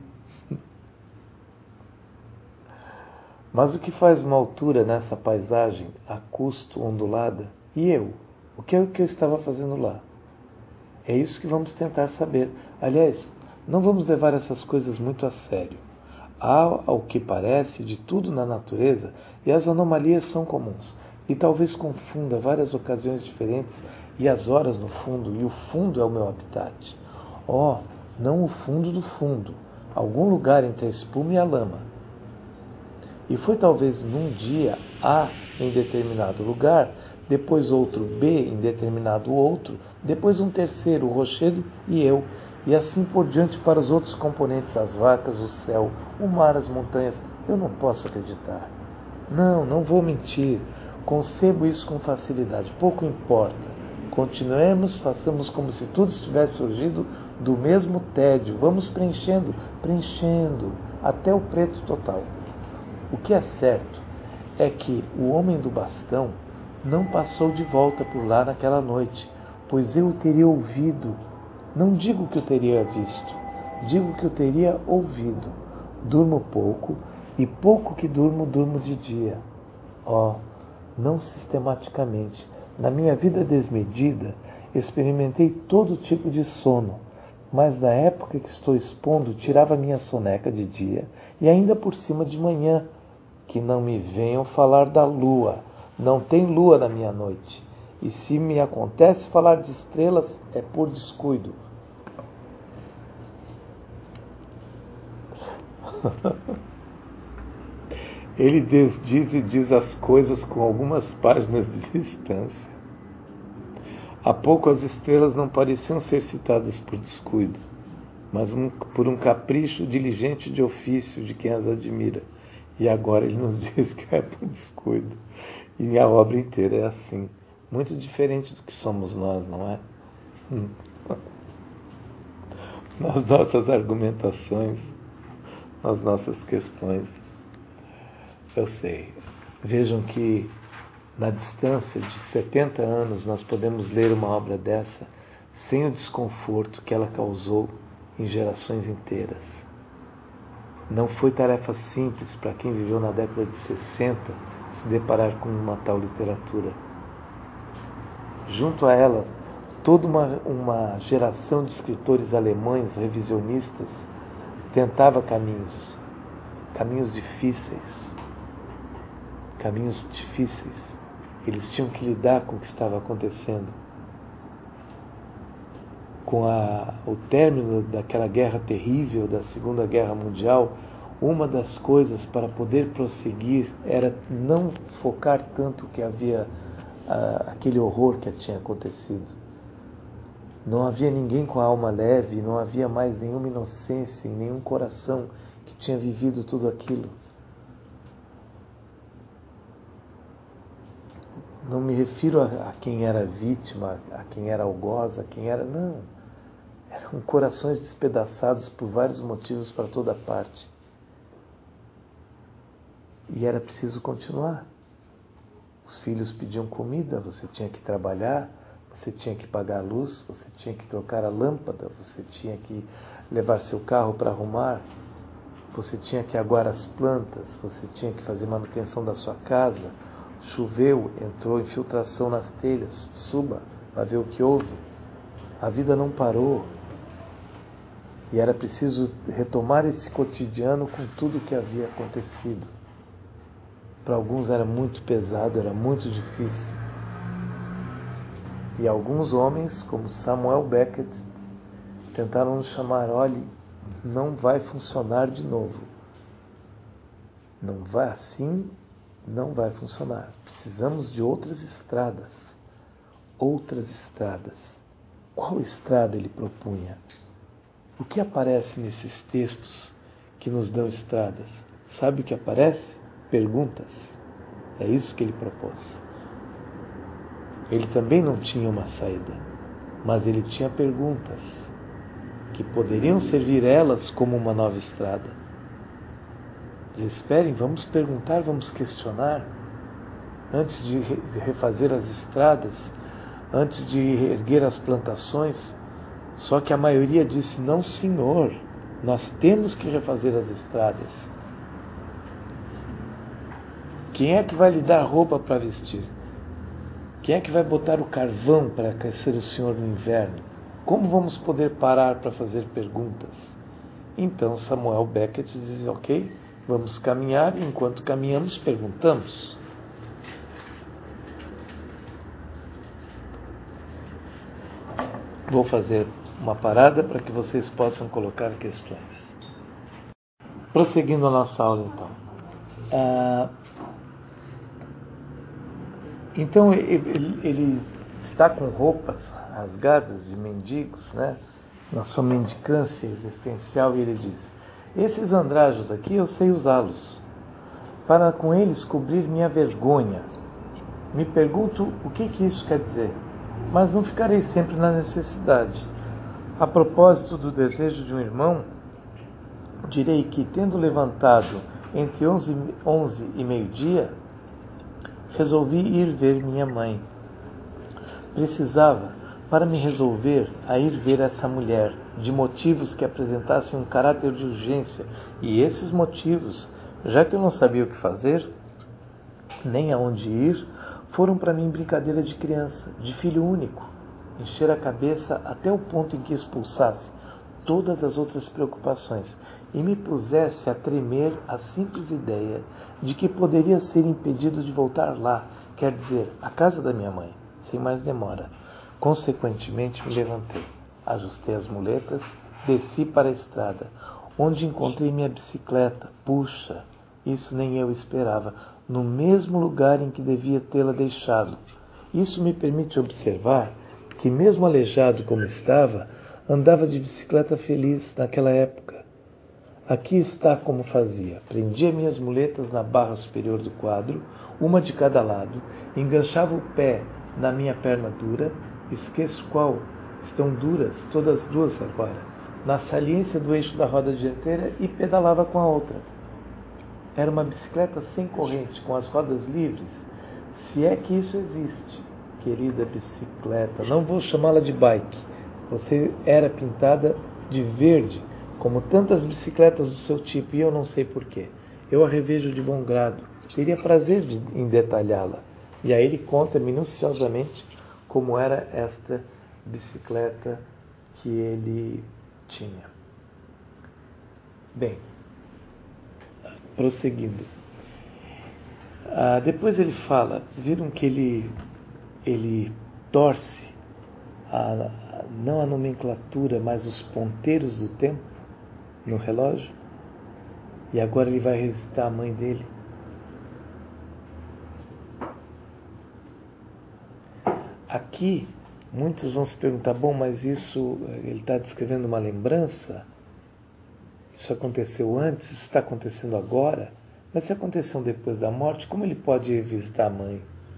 Mas o que faz uma altura nessa paisagem a custo ondulada? E eu? O que é o que eu estava fazendo lá? É isso que vamos tentar saber. Aliás, não vamos levar essas coisas muito a sério. Há, ao que parece, de tudo na natureza e as anomalias são comuns. E talvez confunda várias ocasiões diferentes e as horas no fundo, e o fundo é o meu habitat. Oh, não o fundo do fundo, algum lugar entre a espuma e a lama. E foi talvez num dia A em determinado lugar, depois outro B em determinado outro, depois um terceiro, o rochedo e eu, e assim por diante para os outros componentes, as vacas, o céu, o mar, as montanhas. Eu não posso acreditar. Não vou mentir. Concebo isso com facilidade, pouco importa. Continuemos, façamos como se tudo estivesse surgido do mesmo tédio. Vamos preenchendo, até o preto total. O que é certo é que o homem do bastão não passou de volta por lá naquela noite, pois eu o teria ouvido. Não digo que eu teria visto, digo que eu teria ouvido. Durmo pouco, e pouco que durmo, durmo de dia. Oh, não sistematicamente. Na minha vida desmedida, experimentei todo tipo de sono, mas na época que estou expondo, tirava minha soneca de dia e ainda por cima de manhã. Que não me venham falar da lua. Não tem lua na minha noite. E se me acontece falar de estrelas, é por descuido. Ele diz as coisas com algumas páginas de distância. Há pouco as estrelas não pareciam ser citadas por descuido, mas por um capricho diligente de ofício de quem as admira. E agora ele nos diz que é por descuido. E a obra inteira é assim. Muito diferente do que somos nós, não é? Nas nossas argumentações, nas nossas questões. Eu sei. Vejam que na distância de 70 anos nós podemos ler uma obra dessa sem o desconforto que ela causou em gerações inteiras. Não foi tarefa simples para quem viveu na década de 60 se deparar com uma tal literatura. Junto a ela, toda uma geração de escritores alemães revisionistas tentava caminhos difíceis, caminhos difíceis. Eles tinham que lidar com o que estava acontecendo. Com o término daquela guerra terrível, da Segunda Guerra Mundial, uma das coisas para poder prosseguir era não focar tanto que havia aquele horror que tinha acontecido. Não havia ninguém com a alma leve, não havia mais nenhuma inocência em nenhum coração que tinha vivido tudo aquilo. Não me refiro a quem era vítima, a quem era algoz, a quem era... Não. Eram corações despedaçados por vários motivos para toda parte. E era preciso continuar. Os filhos pediam comida, você tinha que trabalhar, você tinha que pagar a luz, você tinha que trocar a lâmpada, você tinha que levar seu carro para arrumar, você tinha que aguar as plantas, você tinha que fazer manutenção da sua casa. Choveu, entrou infiltração nas telhas, suba, vai ver o que houve. A vida não parou. E era preciso retomar esse cotidiano com tudo o que havia acontecido. Para alguns era muito pesado, era muito difícil. E alguns homens, como Samuel Beckett, tentaram nos chamar: olhe, não vai funcionar de novo. Não vai assim, não vai funcionar. Precisamos de outras estradas. Outras estradas. Qual estrada ele propunha? O que aparece nesses textos que nos dão estradas? Sabe o que aparece? Perguntas. É isso que ele propôs. Ele também não tinha uma saída, mas ele tinha perguntas que poderiam servir elas como uma nova estrada. Desesperem, vamos perguntar, vamos questionar, antes de refazer as estradas, antes de erguer as plantações. Só que a maioria disse: não, senhor, nós temos que refazer as estradas. Quem é que vai lhe dar roupa para vestir? Quem é que vai botar o carvão para aquecer o senhor no inverno? Como vamos poder parar para fazer perguntas? Então Samuel Beckett diz: ok, vamos caminhar, e enquanto caminhamos, perguntamos. Vou fazer uma parada para que vocês possam colocar questões. Prosseguindo a nossa aula, então. Ele está com roupas rasgadas de mendigos, né? Na sua mendicância existencial, e ele diz: esses andrajos aqui eu sei usá-los, para com eles cobrir minha vergonha. Me pergunto o que isso quer dizer, mas não ficarei sempre na necessidade. A propósito do desejo de um irmão, direi que, tendo levantado entre 11 e meio-dia, resolvi ir ver minha mãe. Precisava, para me resolver a ir ver essa mulher, de motivos que apresentassem um caráter de urgência, e esses motivos, já que eu não sabia o que fazer, nem aonde ir, foram para mim brincadeira de criança, de filho único, encher a cabeça até o ponto em que expulsasse todas as outras preocupações e me pusesse a tremer a simples ideia de que poderia ser impedido de voltar lá, quer dizer, à casa da minha mãe, sem mais demora. Consequentemente, me levantei, ajustei as muletas, desci para a estrada, onde encontrei minha bicicleta. Puxa, isso nem eu esperava, no mesmo lugar em que devia tê-la deixado. Isso me permite observar que, mesmo aleijado como estava, andava de bicicleta feliz naquela época. Aqui está como fazia. Prendia minhas muletas na barra superior do quadro, uma de cada lado, enganchava o pé na minha perna dura, esqueço qual, estão duras, todas duas agora, na saliência do eixo da roda dianteira, e pedalava com a outra. Era uma bicicleta sem corrente, com as rodas livres, se é que isso existe. Querida bicicleta, não vou chamá-la de bike. Você era pintada de verde, como tantas bicicletas do seu tipo, e eu não sei porquê. Eu a revejo de bom grado. Teria prazer em detalhá-la. E aí ele conta minuciosamente como era esta bicicleta que ele tinha. Bem, prosseguindo. Depois ele fala, viram que ele torce não a nomenclatura, mas os ponteiros do tempo no relógio, e agora ele vai revisitar a mãe dele. Aqui, muitos vão se perguntar, bom, mas isso, ele está descrevendo uma lembrança? Isso aconteceu antes? Isso está acontecendo agora? Mas se aconteceu depois da morte, como ele pode ir visitar a mãe?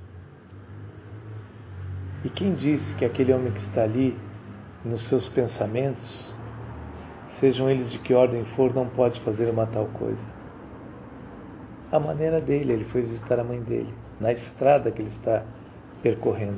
E quem disse que aquele homem que está ali, nos seus pensamentos, sejam eles de que ordem for, não pode fazer uma tal coisa? A maneira dele, ele foi visitar a mãe dele, na estrada que ele está percorrendo.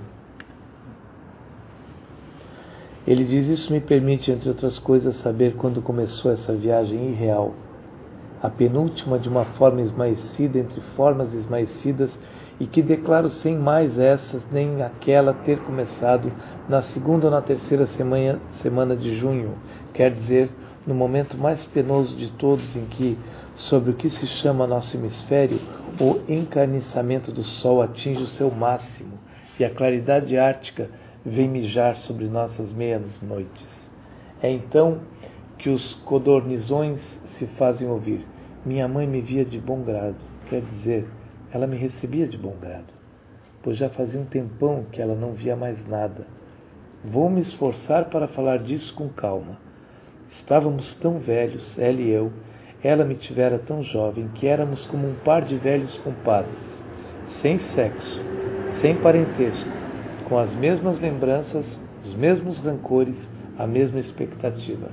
Ele diz, isso me permite, entre outras coisas, saber quando começou essa viagem irreal, a penúltima de uma forma esmaecida entre formas esmaecidas, e que declaro sem mais essas nem aquela ter começado na segunda ou na terceira semana de junho, quer dizer, no momento mais penoso de todos, em que, sobre o que se chama nosso hemisfério, o encarniçamento do sol atinge o seu máximo, e a claridade ártica vem mijar sobre nossas meias-noites. É então que os codornizões se fazem ouvir. Minha mãe me via de bom grado, quer dizer, ela me recebia de bom grado, pois já fazia um tempão que ela não via mais nada. Vou me esforçar para falar disso com calma. Estávamos tão velhos, ela e eu, ela me tivera tão jovem, que éramos como um par de velhos compadres, sem sexo, sem parentesco, com as mesmas lembranças, os mesmos rancores, a mesma expectativa.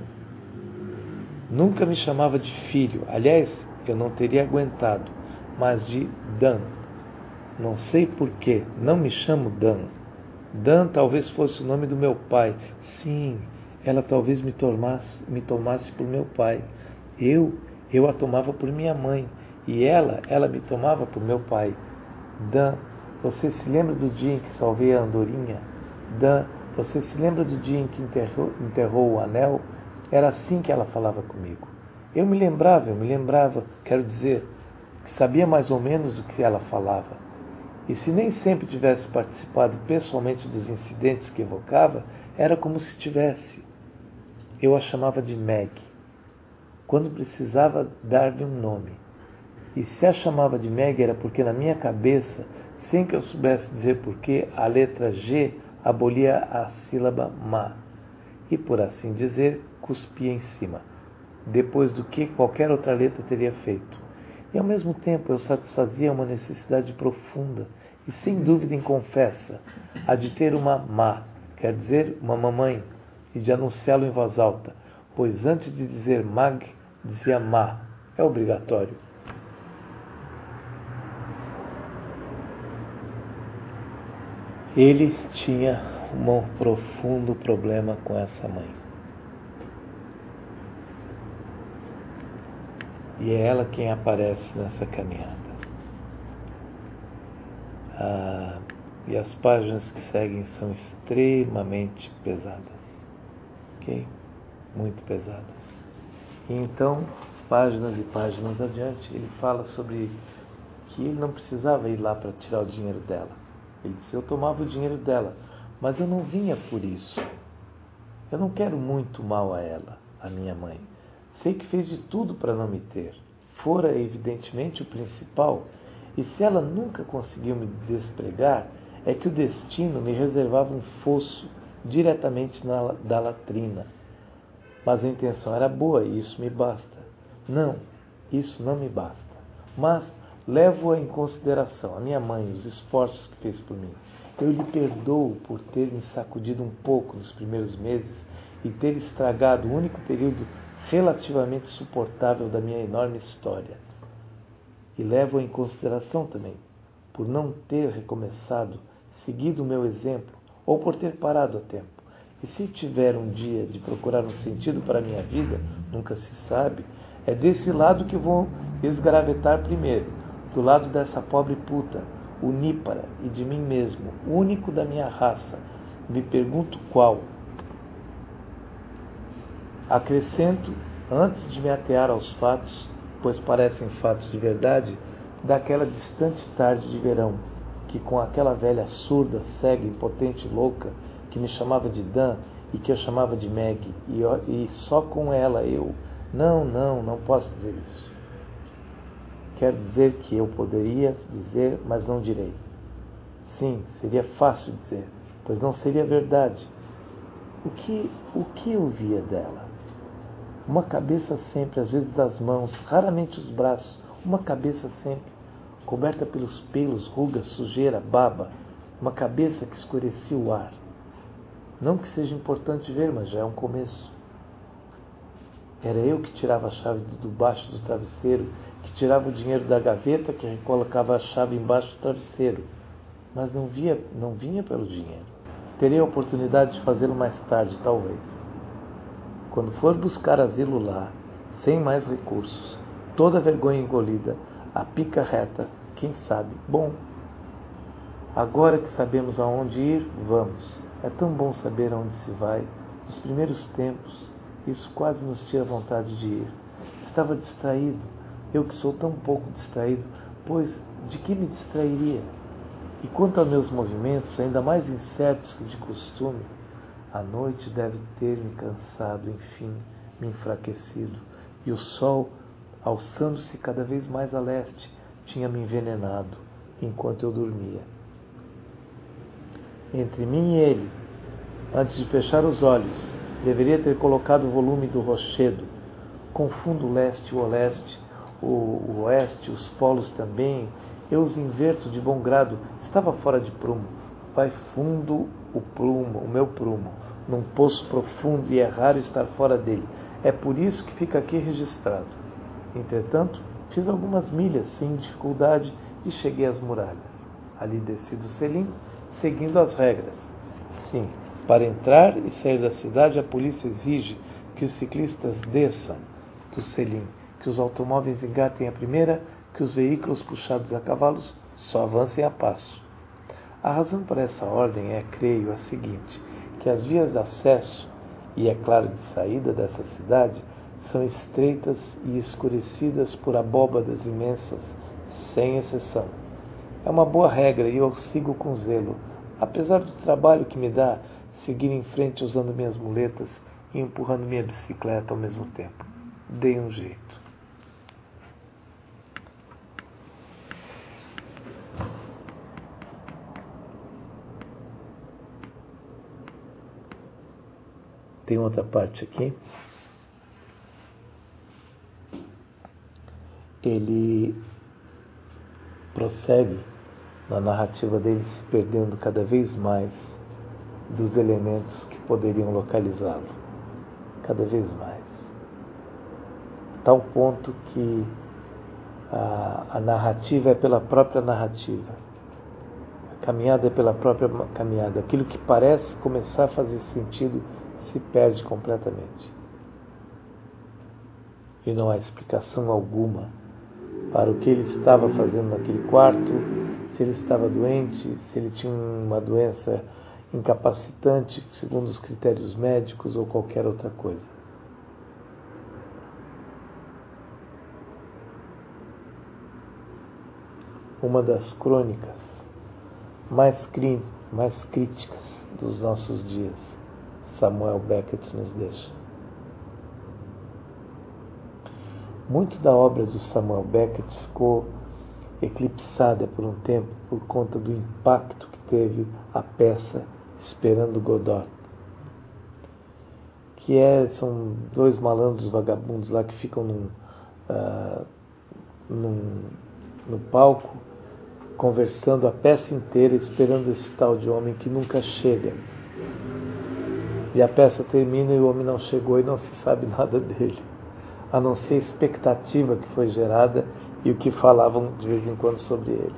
Nunca me chamava de filho, aliás, eu não teria aguentado, mas de Dan. Não sei porquê, não me chamo Dan. Dan talvez fosse o nome do meu pai. Sim, ela talvez me tomasse por meu pai. Eu a tomava por minha mãe, e ela me tomava por meu pai. Dan, você se lembra do dia em que salvei a andorinha? Dan, você se lembra do dia em que enterrou o anel? Era assim que ela falava comigo. Eu me lembrava, quero dizer, que sabia mais ou menos do que ela falava. E se nem sempre tivesse participado pessoalmente dos incidentes que evocava, era como se tivesse. Eu a chamava de Meg, quando precisava dar-lhe um nome. E se a chamava de Meg era porque na minha cabeça, sem que eu soubesse dizer porquê, a letra G abolia a sílaba Ma, e por assim dizer, cuspia em cima, depois do que qualquer outra letra teria feito. E ao mesmo tempo eu satisfazia uma necessidade profunda e sem dúvida inconfessa, a de ter uma má, quer dizer, uma mamãe, e de anunciá-lo em voz alta, pois antes de dizer mag, dizia má. É obrigatório. Ele tinha um profundo problema com essa mãe. E é ela quem aparece nessa caminhada. E as páginas que seguem são extremamente pesadas. Ok? Muito pesadas. E então, páginas e páginas adiante, ele fala sobre que ele não precisava ir lá para tirar o dinheiro dela. Ele disse, eu tomava o dinheiro dela, mas eu não vinha por isso. Eu não quero muito mal a ela, a minha mãe. Sei que fez de tudo para não me ter. Fora, evidentemente, o principal. E se ela nunca conseguiu me despregar, é que o destino me reservava um fosso diretamente da latrina. Mas a intenção era boa e isso me basta. Não, isso não me basta. Mas levo-a em consideração, a minha mãe, os esforços que fez por mim. Eu lhe perdoo por ter me sacudido um pouco nos primeiros meses e ter estragado o único período relativamente suportável da minha enorme história. E levo-a em consideração também por não ter recomeçado, seguido o meu exemplo, ou por ter parado a tempo. E se tiver um dia de procurar um sentido para a minha vida, nunca se sabe, é desse lado que vou esgravetar primeiro, do lado dessa pobre puta, unípara, e de mim mesmo, único da minha raça. Me pergunto qual. Acrescento, antes de me atear aos fatos, pois parecem fatos de verdade, daquela distante tarde de verão, que com aquela velha surda, cega, impotente e louca, que me chamava de Dan e que eu chamava de Meg, e só com ela eu... Não posso dizer isso. Quero dizer que eu poderia dizer, mas não direi. Sim, seria fácil dizer, pois não seria verdade. O que eu via dela? Uma cabeça sempre, às vezes as mãos, raramente os braços, uma cabeça sempre, coberta pelos pelos, rugas, sujeira, baba, uma cabeça que escurecia o ar. Não que seja importante ver, mas já é um começo. Era eu que tirava a chave do baixo do travesseiro, que tirava o dinheiro da gaveta, que recolocava a chave embaixo do travesseiro. Mas não vinha pelo dinheiro. Terei a oportunidade de fazê-lo mais tarde, talvez. Quando for buscar asilo lá, sem mais recursos, toda a vergonha engolida, a pica reta, quem sabe? Bom, agora que sabemos aonde ir, vamos. É tão bom saber aonde se vai. Nos primeiros tempos, isso quase nos tira vontade de ir. Estava distraído, eu que sou tão pouco distraído, pois de que me distrairia? E quanto a meus movimentos, ainda mais incertos que de costume, a noite deve ter me cansado, enfim, me enfraquecido, e o sol, alçando-se cada vez mais a leste, tinha me envenenado, enquanto eu dormia. Entre mim e ele, antes de fechar os olhos, deveria ter colocado o volume do Rochedo. Confundo o leste e o oeste, o oeste, os polos também. Eu os inverto de bom grado. Estava fora de prumo. Vai fundo o meu prumo, num poço profundo, e é raro estar fora dele. É por isso que fica aqui registrado. Entretanto, fiz algumas milhas sem dificuldade e cheguei às muralhas. Ali desci do selim, seguindo as regras. Sim, para entrar e sair da cidade, a polícia exige que os ciclistas desçam do selim, que os automóveis engatem a primeira, que os veículos puxados a cavalos só avancem a passo. A razão para essa ordem é, creio, a seguinte, que as vias de acesso e, é claro, de saída dessa cidade são estreitas e escurecidas por abóbadas imensas, sem exceção. É uma boa regra e eu sigo com zelo, apesar do trabalho que me dá seguir em frente usando minhas muletas e empurrando minha bicicleta ao mesmo tempo. Dei um jeito. Tem outra parte aqui. Ele prossegue na narrativa dele, se perdendo cada vez mais dos elementos que poderiam localizá-lo. Cada vez mais. Tal ponto que a narrativa é pela própria narrativa. A caminhada é pela própria caminhada. Aquilo que parece começar a fazer sentido se perde completamente. E não há explicação alguma para o que ele estava fazendo naquele quarto, se ele estava doente, se ele tinha uma doença incapacitante, segundo os critérios médicos, ou qualquer outra coisa. Uma das crônicas mais críticas dos nossos dias, Samuel Beckett nos deixa. Muito da obra do Samuel Beckett ficou eclipsada por um tempo por conta do impacto que teve a peça Esperando Godot, que são dois malandros vagabundos lá que ficam no palco conversando a peça inteira, esperando esse tal de homem que nunca chega. E a peça termina e o homem não chegou e não se sabe nada dele, a não ser a expectativa que foi gerada e o que falavam de vez em quando sobre ele.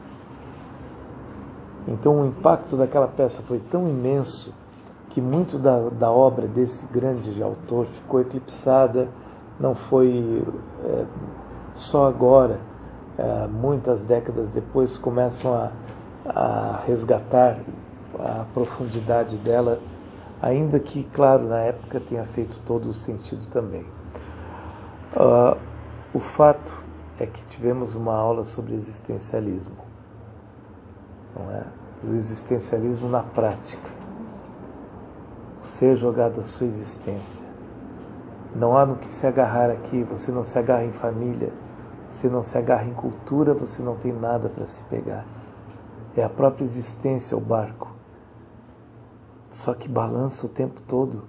Então o impacto daquela peça foi tão imenso que muito da obra desse grande autor ficou eclipsada. Não foi só agora, muitas décadas depois começam a resgatar a profundidade dela, ainda que, claro, na época tenha feito todo o sentido também. O fato é que tivemos uma aula sobre existencialismo, não é? O existencialismo na prática, o ser jogado à sua existência. Não há no que se agarrar aqui, você não se agarra em família, você não se agarra em cultura, você não tem nada para se pegar. É a própria existência o barco, só que balança o tempo todo.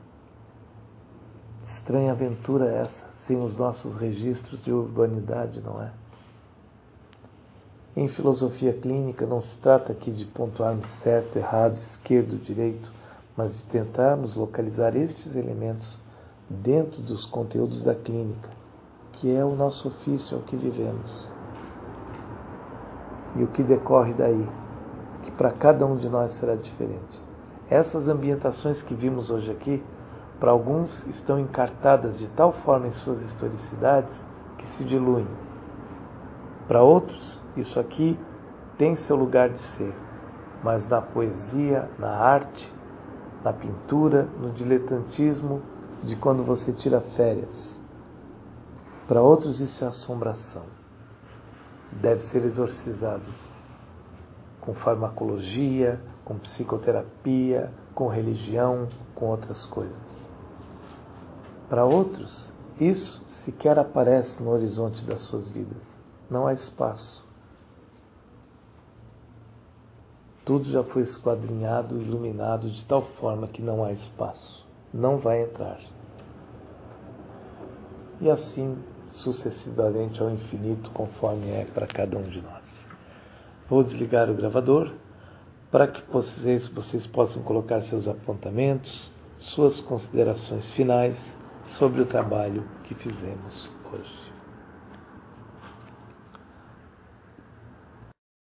Estranha aventura essa, sem os nossos registros de urbanidade, não é? Em filosofia clínica não se trata aqui de pontuarmos certo, errado, esquerdo, direito, mas de tentarmos localizar estes elementos dentro dos conteúdos da clínica, que é o nosso ofício, é o que vivemos. E o que decorre daí, que para cada um de nós será diferente. Essas ambientações que vimos hoje aqui, para alguns estão encartadas de tal forma em suas historicidades que se diluem. Para outros, isso aqui tem seu lugar de ser, mas na poesia, na arte, na pintura, no diletantismo de quando você tira férias. Para outros isso é assombração. Deve ser exorcizado com farmacologia, com psicoterapia, com religião, com outras coisas. Para outros, isso sequer aparece no horizonte das suas vidas. Não há espaço. Tudo já foi esquadrinhado, iluminado de tal forma que não há espaço. Não vai entrar. E assim, sucessivamente ao infinito, conforme é para cada um de nós. Vou desligar o gravador para que vocês possam colocar seus apontamentos, suas considerações finais sobre o trabalho que fizemos hoje.